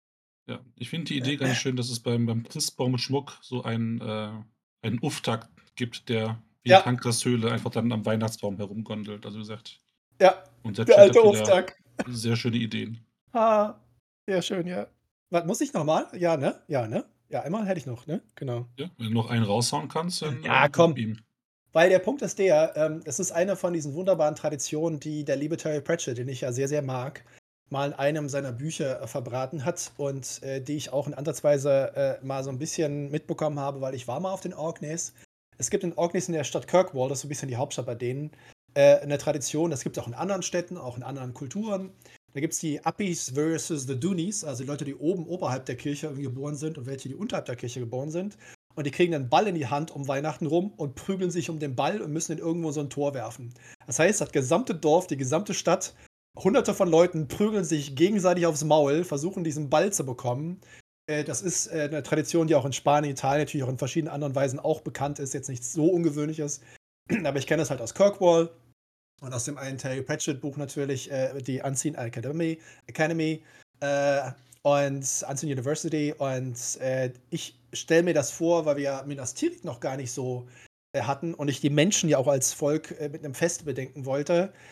Ja, ich finde die Idee ganz schön, dass es beim beim Christbaumschmuck so einen, äh einen Auftakt gibt, der wie in Ja, Tankers Höhle einfach dann am Weihnachtsbaum herumgondelt. Also, wie gesagt, ja, unser der Chat alte hat wieder Auftakt. sehr schöne Ideen. Ah, sehr schön, ja. Was muss ich noch mal? Ja, ne? Ja, ne? Ja, einmal hätte ich noch, ne? Genau. Ja, wenn du noch einen raushauen kannst, dann, Ja, äh, gib komm. ihm. Weil der Punkt ist der, ähm, es ist eine von diesen wunderbaren Traditionen, die der liebe Terry Pratchett, den ich ja sehr, sehr mag, mal in einem seiner Bücher, äh, verbraten hat und, äh, die ich auch in ansatzweise, äh, mal so 'n bisschen mitbekommen habe, weil ich war mal auf den Orkneys. Es gibt in Orkneys in der Stadt Kirkwall, das ist so 'n bisschen die Hauptstadt bei denen, äh, 'ne Tradition, das gibt's auch in anderen Städten, auch in anderen Kulturen. Da gibt's die Uppies versus the Doonies, also die Leute, die oben oberhalb der Kirche irgendwie geboren sind und welche, die unterhalb der Kirche geboren sind. Und die kriegen 'nen Ball in die Hand um Weihnachten rum und prügeln sich um den Ball und müssen ihn irgendwo in so 'n Tor werfen. Das heißt, das gesamte Dorf, die gesamte Stadt, Hunderte von Leuten prügeln sich gegenseitig aufs Maul, versuchen diesen Ball zu bekommen. Äh, das ist, äh, 'ne Tradition, die auch in Spanien, Italien, natürlich auch in verschiedenen anderen Weisen auch bekannt ist, jetzt nichts so Ungewöhnliches. Aber ich kenne das halt aus Kirkwall und aus dem einen Terry Pratchett Buch natürlich, äh, die Unseen Academy Academy, äh, und Unseen University und, äh, ich stelle mir das vor, weil wir ja Minas Tirith noch gar nicht so, äh, hatten und ich die Menschen ja auch als Volk, äh, mit 'nem Fest bedenken wollte.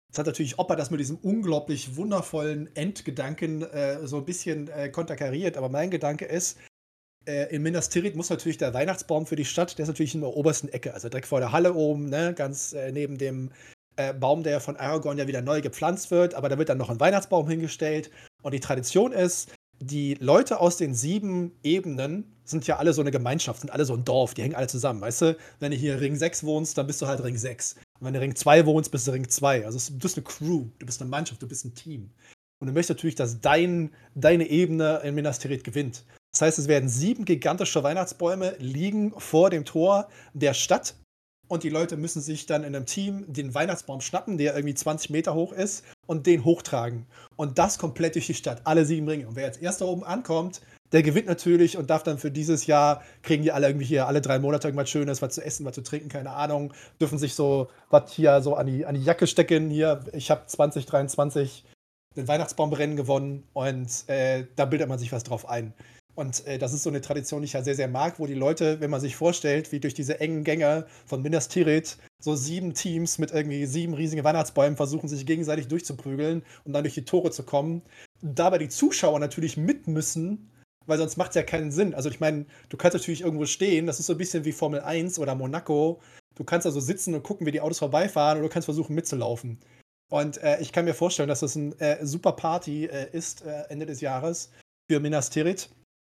Jetzt hat natürlich Opa das mit diesem unglaublich wundervollen Endgedanken äh, so ein bisschen äh, konterkariert, aber mein Gedanke ist, äh, in Minas Tirith muss natürlich der Weihnachtsbaum für die Stadt, der ist natürlich in der obersten Ecke, also direkt vor der Halle oben, ne, ganz äh, neben dem äh, Baum, der von Aragorn ja wieder neu gepflanzt wird, aber da wird dann noch ein Weihnachtsbaum hingestellt. Und die Tradition ist, die Leute aus den sieben Ebenen sind ja alle so eine Gemeinschaft, sind alle so ein Dorf, die hängen alle zusammen, weißt du? Wenn du hier Ring sechs wohnst, dann bist du halt Ring sechs. Und wenn du Ring zwei wohnst, bist du Ring zwei. Also es- du bist eine Crew, du bist eine Mannschaft, du bist ein Team. Und du möchtest natürlich, dass dein, deine Ebene in Minas Tirith gewinnt. Das heißt, es werden sieben gigantische Weihnachtsbäume liegen vor dem Tor der Stadt. Und die Leute müssen sich dann in einem Team den Weihnachtsbaum schnappen, der irgendwie zwanzig Meter hoch ist, und den hochtragen. Und das komplett durch die Stadt, alle sieben Ringe. Und wer als erster oben ankommt, der gewinnt natürlich und darf dann für dieses Jahr, kriegen die alle irgendwie hier alle drei Monate irgendwas Schönes, was zu essen, was zu trinken, keine Ahnung, dürfen sich so was hier so an die, an die Jacke stecken. Hier, ich habe zwanzig dreiundzwanzig den Weihnachtsbaumrennen gewonnen und äh, da bildet man sich was drauf ein. Und äh, das ist so eine Tradition, die ich ja sehr, sehr mag, wo die Leute, wenn man sich vorstellt, wie durch diese engen Gänge von Minas Tirith so sieben Teams mit irgendwie sieben riesigen Weihnachtsbäumen versuchen, sich gegenseitig durchzuprügeln und dann durch die Tore zu kommen. Dabei die Zuschauer natürlich mit müssen, weil sonst macht es ja keinen Sinn. Also ich meine, du kannst natürlich irgendwo stehen, das ist so ein bisschen wie Formel eins oder Monaco. Du kannst also sitzen und gucken, wie die Autos vorbeifahren, oder du kannst versuchen mitzulaufen. Und äh, ich kann mir vorstellen, dass das ein äh, super Party äh, ist äh, Ende des Jahres für Minas Tirith.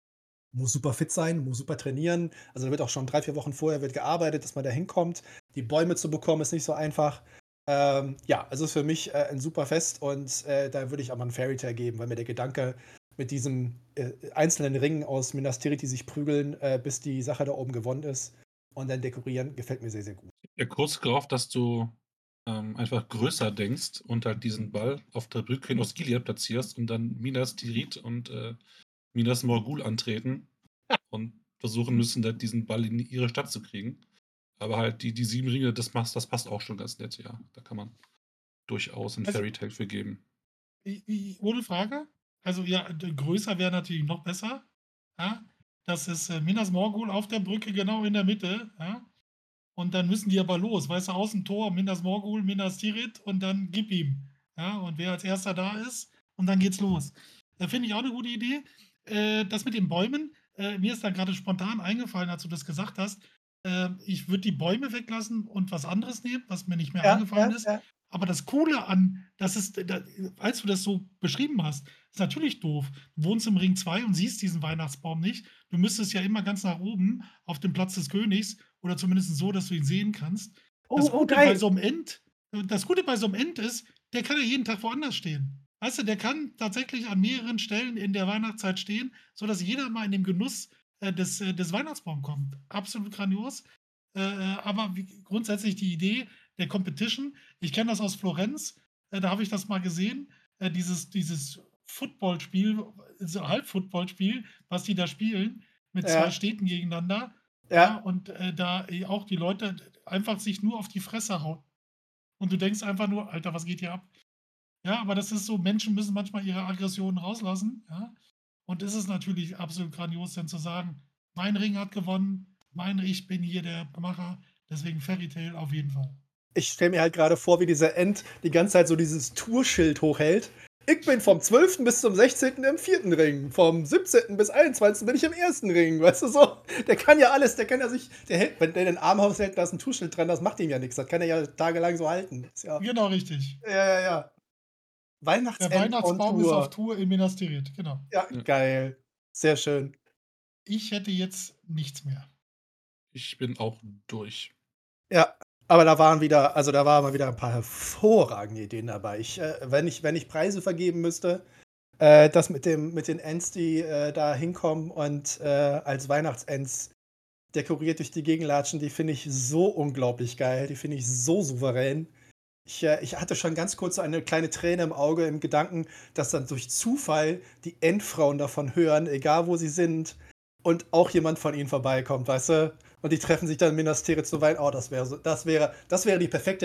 Muss super fit sein, muss super trainieren. Also da wird auch schon drei, vier Wochen vorher wird gearbeitet, dass man da hinkommt. Die Bäume zu bekommen, ist nicht so einfach. Ähm, ja, also ist für mich äh, ein super Fest und äh, da würde ich auch mal einen Fairy Tale geben, weil mir der Gedanke mit diesen äh, einzelnen Ringen aus Minas Tirith, die sich prügeln, äh, bis die Sache da oben gewonnen ist und dann dekorieren, gefällt mir sehr, sehr gut. Ja, kurz gehofft, dass du ähm, einfach größer denkst und halt diesen Ball auf der Brücke in Osgiliath platzierst und dann Minas Tirith und äh, Minas Morgul antreten und versuchen müssen, da diesen Ball in ihre Stadt zu kriegen. Aber halt die, die sieben Ringe, das, passt- das passt auch schon ganz nett, ja. Da kann man durchaus ein Also, Fairy Tale für geben. i- i- ohne Frage. Also ja, d- größer wäre natürlich noch besser. Ja? Das ist äh, Minas Morgul auf der Brücke genau in der Mitte. Ja? Und dann müssen die aber los. Weißt du, außen Tor, Minas Morgul, Minas Tirith und dann gib ihm. Ja? Und wer als erster da ist, und dann geht's los. Da finde ich auch eine gute Idee. Äh, das mit den Bäumen, äh, mir ist da gerade spontan eingefallen, als du das gesagt hast. Äh, ich würde die Bäume weglassen und was anderes nehmen, was mir nicht mehr Ja, eingefallen ja, ist. ja. Aber das Coole an, das ist, da, als du das so beschrieben hast, ist natürlich doof. Du wohnst im Ring zwei und siehst diesen Weihnachtsbaum nicht. Du müsstest ja immer ganz nach oben auf dem Platz des Königs oder zumindest so, dass du ihn sehen kannst. Oh, Das oh, Gute bei geil. so einem End, das Gute bei so einem End ist, der kann ja jeden Tag woanders stehen. Weißt du, der kann tatsächlich an mehreren Stellen in der Weihnachtszeit stehen, sodass jeder mal in den Genuss äh, des, äh, des Weihnachtsbaums kommt. Absolut grandios. Äh, äh, aber wie, grundsätzlich die Idee der Competition, ich kenne das aus Florenz, äh, da habe ich das mal gesehen, äh, dieses, dieses Footballspiel, so Halb-Footballspiel, was die da spielen, mit zwei Ja, Städten gegeneinander. Ja, ja. und äh, da eh auch die Leute einfach sich nur auf die Fresse hauen. Und du denkst einfach nur, Alter, was geht hier ab? Ja, aber das ist so, Menschen müssen manchmal ihre Aggressionen rauslassen. Ja? Und es ist natürlich absolut grandios, dann zu sagen, mein Ring hat gewonnen, mein ich bin hier der Macher, deswegen Fairy Tale auf jeden Fall. Ich stelle mir halt gerade vor, wie dieser End die ganze Zeit so dieses Tourschild hochhält. Ich bin vom zwölften bis zum sechzehnten im vierten Ring. Vom siebzehnten bis einundzwanzigsten bin ich im ersten Ring. Weißt du so? Der kann ja alles, der kann ja sich. Der hält, wenn der den Arm aushält, da ist ein Tourschild dran, das macht ihm ja nichts. Das kann er ja tagelang so halten. Ist ja, Genau richtig. ja, ja, ja. Der Weihnachtsend on Weihnachtsbaum ist auf Tour. Tour in Minas Tirith, genau. Ja, Ja. geil. Sehr schön. Ich hätte jetzt nichts mehr. Ich bin auch durch. Ja, aber da waren wieder, also da waren mal wieder ein paar hervorragende Ideen dabei. Ich, äh, wenn ich, wenn ich Preise vergeben müsste, äh, das mit dem, mit den Ents, die äh, da hinkommen und äh, als Weihnachtsents dekoriert durch die Gegend latschen, die finde ich so unglaublich geil. Die finde ich so souverän. Ich, äh, ich hatte schon ganz kurz so eine kleine Träne im Auge im Gedanken, dass dann durch Zufall die Endfrauen davon hören, egal wo sie sind, und auch jemand von ihnen vorbeikommt, weißt du? Und die treffen sich dann in Minas Tirith zu Weihnachten. Oh, das wäre so, das wäre, das wäre die perfekte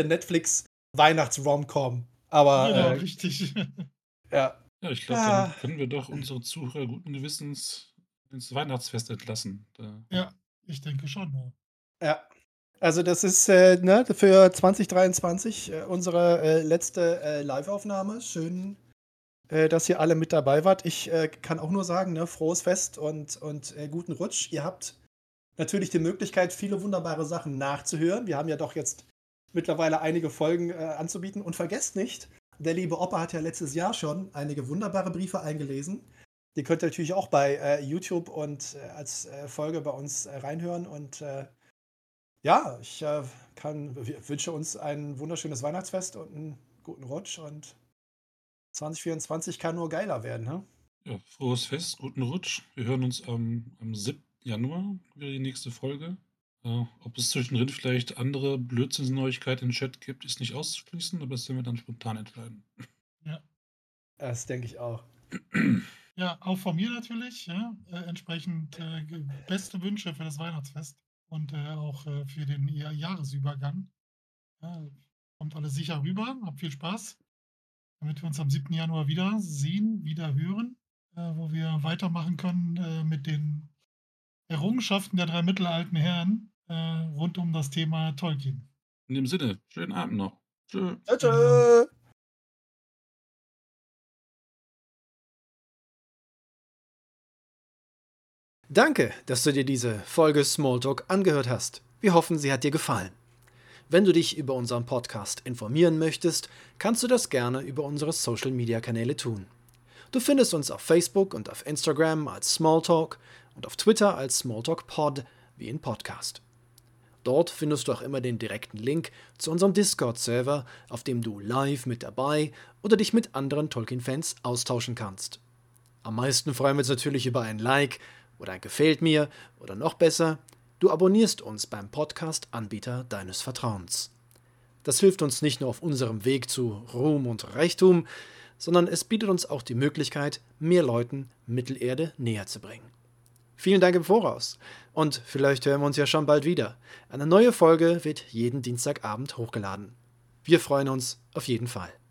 Netflix-Weihnachts-Rom-Com. Aber Genau, äh, richtig. ja. Ja, ich glaube, dann Ah, können wir doch unsere Zuhörer guten Gewissens ins Weihnachtsfest entlassen. Da Ja, ich denke schon. Ja. ja. Also das ist äh, ne, für zwanzig dreiundzwanzig äh, unsere äh, letzte äh, Live-Aufnahme. Schön, äh, dass ihr alle mit dabei wart. Ich äh, kann auch nur sagen, ne, frohes Fest und, und äh, guten Rutsch. Ihr habt natürlich die Möglichkeit, viele wunderbare Sachen nachzuhören. Wir haben ja doch jetzt mittlerweile einige Folgen äh, anzubieten. Und vergesst nicht, der liebe Opa hat ja letztes Jahr schon einige wunderbare Briefe eingelesen. Die könnt ihr natürlich auch bei äh, YouTube und äh, als äh, Folge bei uns äh, reinhören. Und äh, ja, ich äh, kann, w- wünsche uns ein wunderschönes Weihnachtsfest und einen guten Rutsch. Und zwanzig vierundzwanzig kann nur geiler werden, ne? Ja, frohes Fest, guten Rutsch. Wir hören uns am, am siebten Januar, wieder die nächste Folge. Äh, ob es zwischendrin vielleicht andere Blödsinnsneuigkeiten im Chat gibt, ist nicht auszuschließen, aber das werden wir dann spontan entscheiden. Ja. Das denke ich auch. Ja, auch von mir natürlich. Ja, äh, entsprechend äh, ge- beste Wünsche für das Weihnachtsfest und äh, auch äh, für den Ja- Jahresübergang. Ja, kommt alles sicher rüber. Habt viel Spaß, damit wir uns am siebten Januar wieder sehen, wieder hören, äh, wo wir weitermachen können äh, mit den Errungenschaften der drei mittelalten Herren äh, rund um das Thema Tolkien. In dem Sinne, schönen Abend noch. Tschö. Tschö, Schönen Abend. tschö. Danke, dass du dir diese Folge Smalltalk angehört hast. Wir hoffen, sie hat dir gefallen. Wenn du dich über unseren Podcast informieren möchtest, kannst du das gerne über unsere Social-Media-Kanäle tun. Du findest uns auf Facebook und auf Instagram als Smalltalk und auf Twitter als SmalltalkPod wie in Podcast. Dort findest du auch immer den direkten Link zu unserem Discord-Server, auf dem du live mit dabei oder dich mit anderen Tolkien-Fans austauschen kannst. Am meisten freuen wir uns natürlich über ein Like oder ein Gefällt mir oder noch besser, du abonnierst uns beim Podcast-Anbieter deines Vertrauens. Das hilft uns nicht nur auf unserem Weg zu Ruhm und Reichtum, sondern es bietet uns auch die Möglichkeit, mehr Leuten Mittelerde näher zu bringen. Vielen Dank im Voraus und vielleicht hören wir uns ja schon bald wieder. Eine neue Folge wird jeden Dienstagabend hochgeladen. Wir freuen uns auf jeden Fall.